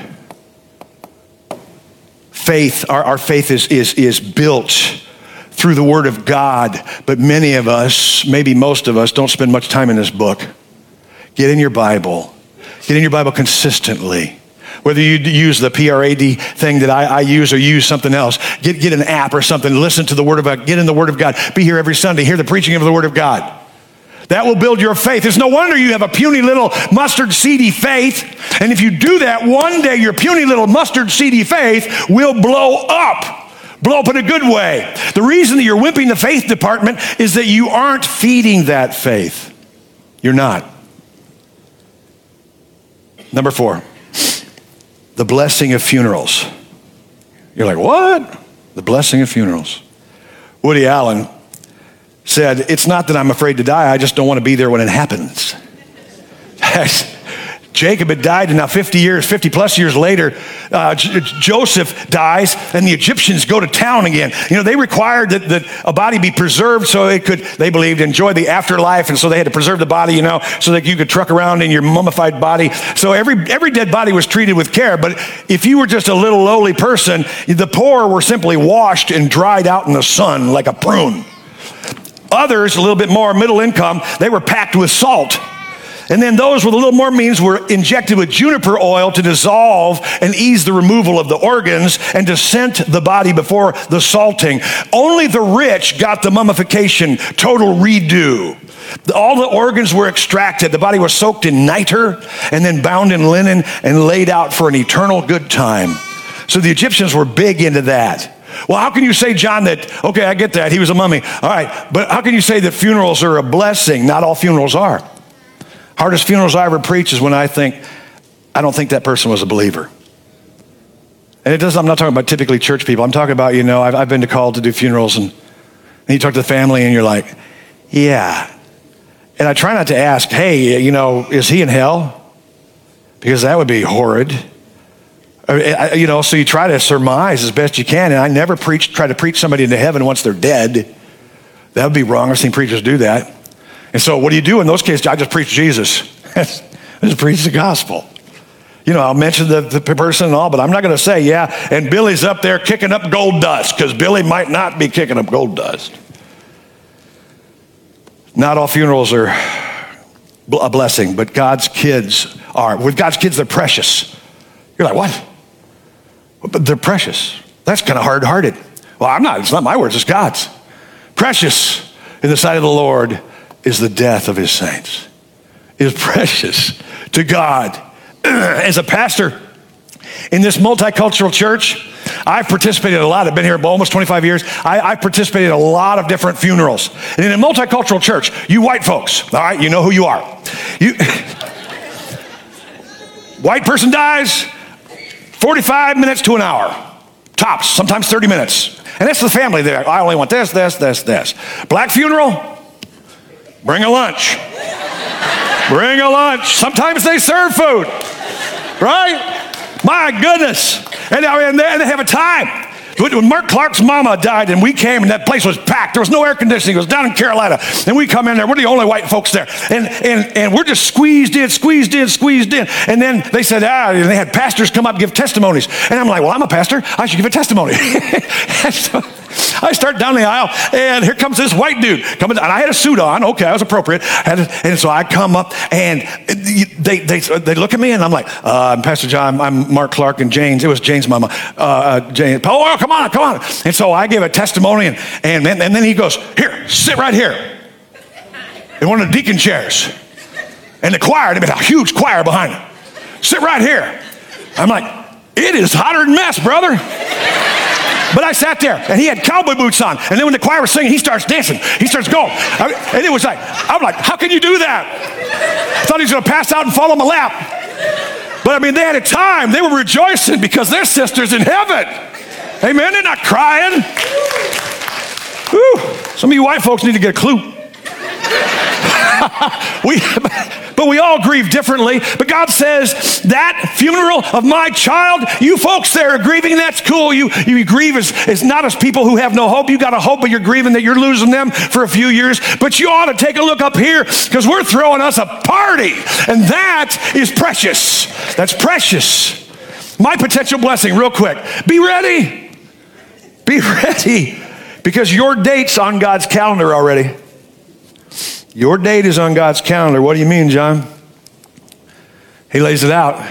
Faith, our, our faith is, is, is built through the word of God, but many of us, maybe most of us, don't spend much time in this book. Get in your Bible. Get in your Bible consistently. Whether you use the P R A D thing that I, I use or use something else, get, get an app or something, listen to the word of God, get in the word of God, be here every Sunday, hear the preaching of the word of God. That will build your faith. It's no wonder you have a puny little mustard seedy faith. And if you do that, one day your puny little mustard seedy faith will blow up. Blow up in a good way. The reason that you're wimping the faith department is that you aren't feeding that faith. You're not. Number four, the blessing of funerals. You're like, what? The blessing of funerals. Woody Allen said, it's not that I'm afraid to die, I just don't want to be there when it happens. Jacob had died, and now fifty years, fifty plus years later, uh, J- Joseph dies, and the Egyptians go to town again. You know, they required that, that a body be preserved so it could, they believed, enjoy the afterlife, and so they had to preserve the body, you know, so that you could truck around in your mummified body. So every every dead body was treated with care, but if you were just a little lowly person, the poor were simply washed and dried out in the sun like a prune. Others, a little bit more middle income, they were packed with salt. And then those with a little more means were injected with juniper oil to dissolve and ease the removal of the organs and to scent the body before the salting. Only the rich got the mummification total redo. All the organs were extracted. The body was soaked in niter and then bound in linen and laid out for an eternal good time. So the Egyptians were big into that. Well, how can you say, John, that, okay, I get that, he was a mummy. All right, but how can you say that funerals are a blessing? Not all funerals are. Hardest funerals I ever preach is when I think, I don't think that person was a believer. And it does, I'm not talking about typically church people. I'm talking about, you know, I've, I've been to called to do funerals, and, and you talk to the family and you're like, yeah. And I try not to ask, hey, you know, is he in hell? Because that would be horrid. You know, so you try to surmise as best you can. And I never preach, try to preach somebody into heaven once they're dead. That would be wrong. I've seen preachers do that. And so what do you do in those cases? I just preach Jesus. I just preach the gospel. You know, I'll mention the, the person and all, but I'm not going to say, yeah, and Billy's up there kicking up gold dust, because Billy might not be kicking up gold dust. Not all funerals are a blessing, but God's kids are. With God's kids, they're precious. You're like, what? But they're precious. That's kind of hard-hearted. Well, I'm not. It's not my words. It's God's. Precious in the sight of the Lord is the death of his saints. It is precious to God. As a pastor in this multicultural church, I've participated in a lot. I've been here almost twenty-five years. I, I've participated in a lot of different funerals. And in a multicultural church, you white folks, all right, you know who you are. You, white person dies, forty-five minutes to an hour, tops, sometimes thirty minutes. And that's the family there. I only want this, this, this, this. Black funeral, bring a lunch. Bring a lunch. Sometimes they serve food, right? My goodness. And, and, they, and they have a time. When Mark Clark's mama died and we came and that place was packed, there was no air conditioning. It was down in Carolina. And we come in there. We're the only white folks there. And and and we're just squeezed in, squeezed in, squeezed in. And then they said, ah, and they had pastors come up and give testimonies. And I'm like, well, I'm a pastor. I should give a testimony. And so I start down the aisle, and here comes this white dude coming. And I had a suit on. Okay, I was appropriate. And, and so I come up, and they they they look at me, and I'm like, uh, I'm Pastor John. I'm Mark Clark and Jane's. It was Jane's mama. Uh, uh, Jane. Oh, come on, come on. And so I gave a testimony, and and then, and then he goes, here, sit right here in one of the deacon chairs. And the choir, they had a huge choir behind him. Sit right here. I'm like, it is hotter than mess, brother. But I sat there, and he had cowboy boots on. And then when the choir was singing, he starts dancing. He starts going. I, and it was like, I'm like, how can you do that? I thought he was going to pass out and fall on my lap. But I mean, they had a time. They were rejoicing because their sister's in heaven. Amen. They're not crying. Whew. Some of you white folks need to get a clue. we, but we all grieve differently. But God says, that funeral of my child, you folks there are grieving, that's cool. You, you grieve as, as not as people who have no hope. You got a hope, but you're grieving that you're losing them for a few years. But you ought to take a look up here, because we're throwing us a party. And that is precious. That's precious. My potential blessing, real quick. Be ready. Be ready. Because your date's on God's calendar already. Your date is on God's calendar. What do you mean, John? He lays it out.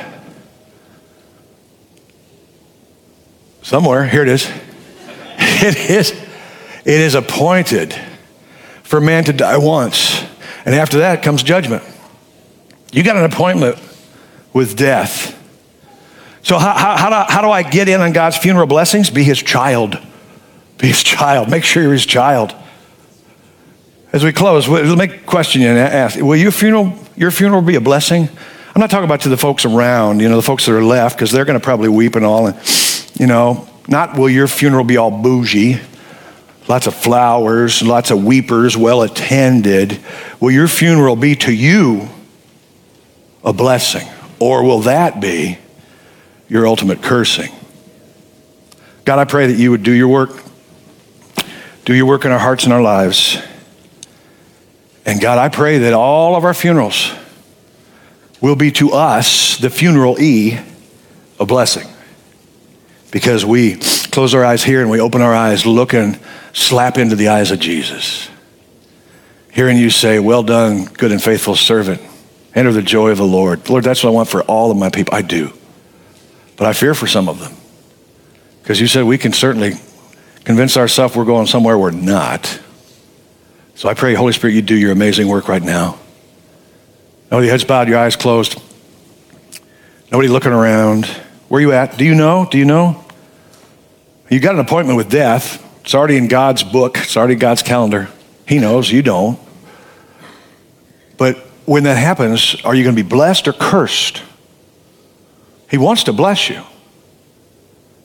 Somewhere. Here it is. It is. It is appointed for man to die once. And after that comes judgment. You got an appointment with death. So how, how, how, do, how do I get in on God's funeral blessings? Be his child. Be his child. Make sure you're his child. As we close, we'll make a question and ask, will your funeral, your funeral be a blessing? I'm not talking about to the folks around, you know, the folks that are left, because they're going to probably weep and all. And, you know, not will your funeral be all bougie, lots of flowers, lots of weepers, well attended. Will your funeral be to you a blessing? Or will that be your ultimate cursing? God, I pray that you would do your work. Do your work in our hearts and our lives. And God, I pray that all of our funerals will be to us, the funeral E, a blessing. Because we close our eyes here and we open our eyes looking, slap into the eyes of Jesus. Hearing you say, well done, good and faithful servant. Enter the joy of the Lord. Lord, that's what I want for all of my people. I do. But I fear for some of them. Because you said we can certainly convince ourselves we're going somewhere we're not. So I pray, Holy Spirit, you do your amazing work right now. Nobody heads bowed, your eyes closed. Nobody looking around. Where are you at? Do you know? Do you know? You got an appointment with death. It's already in God's book. It's already God's calendar. He knows, you don't. But when that happens, are you going to be blessed or cursed? He wants to bless you.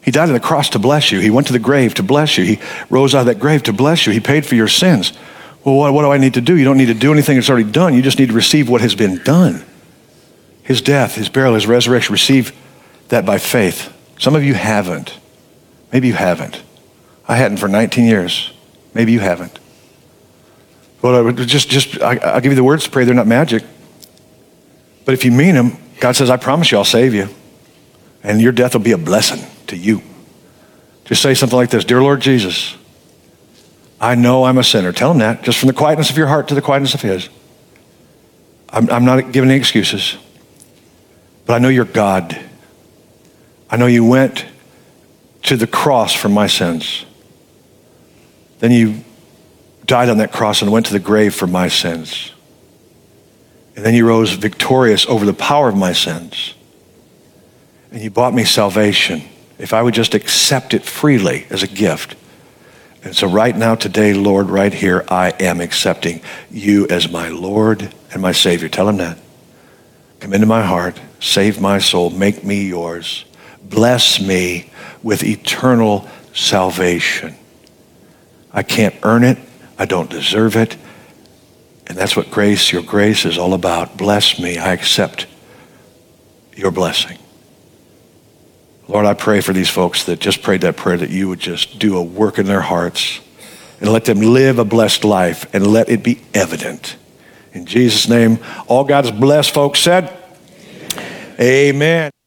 He died on the cross to bless you. He went to the grave to bless you. He rose out of that grave to bless you. He paid for your sins. Well, what, what do I need to do? You don't need to do anything that's already done. You just need to receive what has been done. His death, his burial, his resurrection. Receive that by faith. Some of you haven't. Maybe you haven't. I hadn't for nineteen years. Maybe you haven't. Well, just, just I, I'll give you the words to pray. They're not magic. But if you mean them, God says, I promise you I'll save you. And your death will be a blessing to you. Just say something like this. Dear Lord Jesus, I know I'm a sinner. Tell him that, just from the quietness of your heart to the quietness of his. I'm, I'm not giving any excuses. But I know you're God. I know you went to the cross for my sins. Then you died on that cross and went to the grave for my sins. And then you rose victorious over the power of my sins. And you bought me salvation if I would just accept it freely as a gift. And so right now, today, Lord, right here, I am accepting you as my Lord and my Savior. Tell him that. Come into my heart, save my soul, make me yours. Bless me with eternal salvation. I can't earn it. I don't deserve it. And that's what grace, your grace is all about. Bless me. I accept your blessing. Lord, I pray for these folks that just prayed that prayer, that you would just do a work in their hearts and let them live a blessed life and let it be evident. In Jesus' name, all God's blessed folks said, amen. Amen.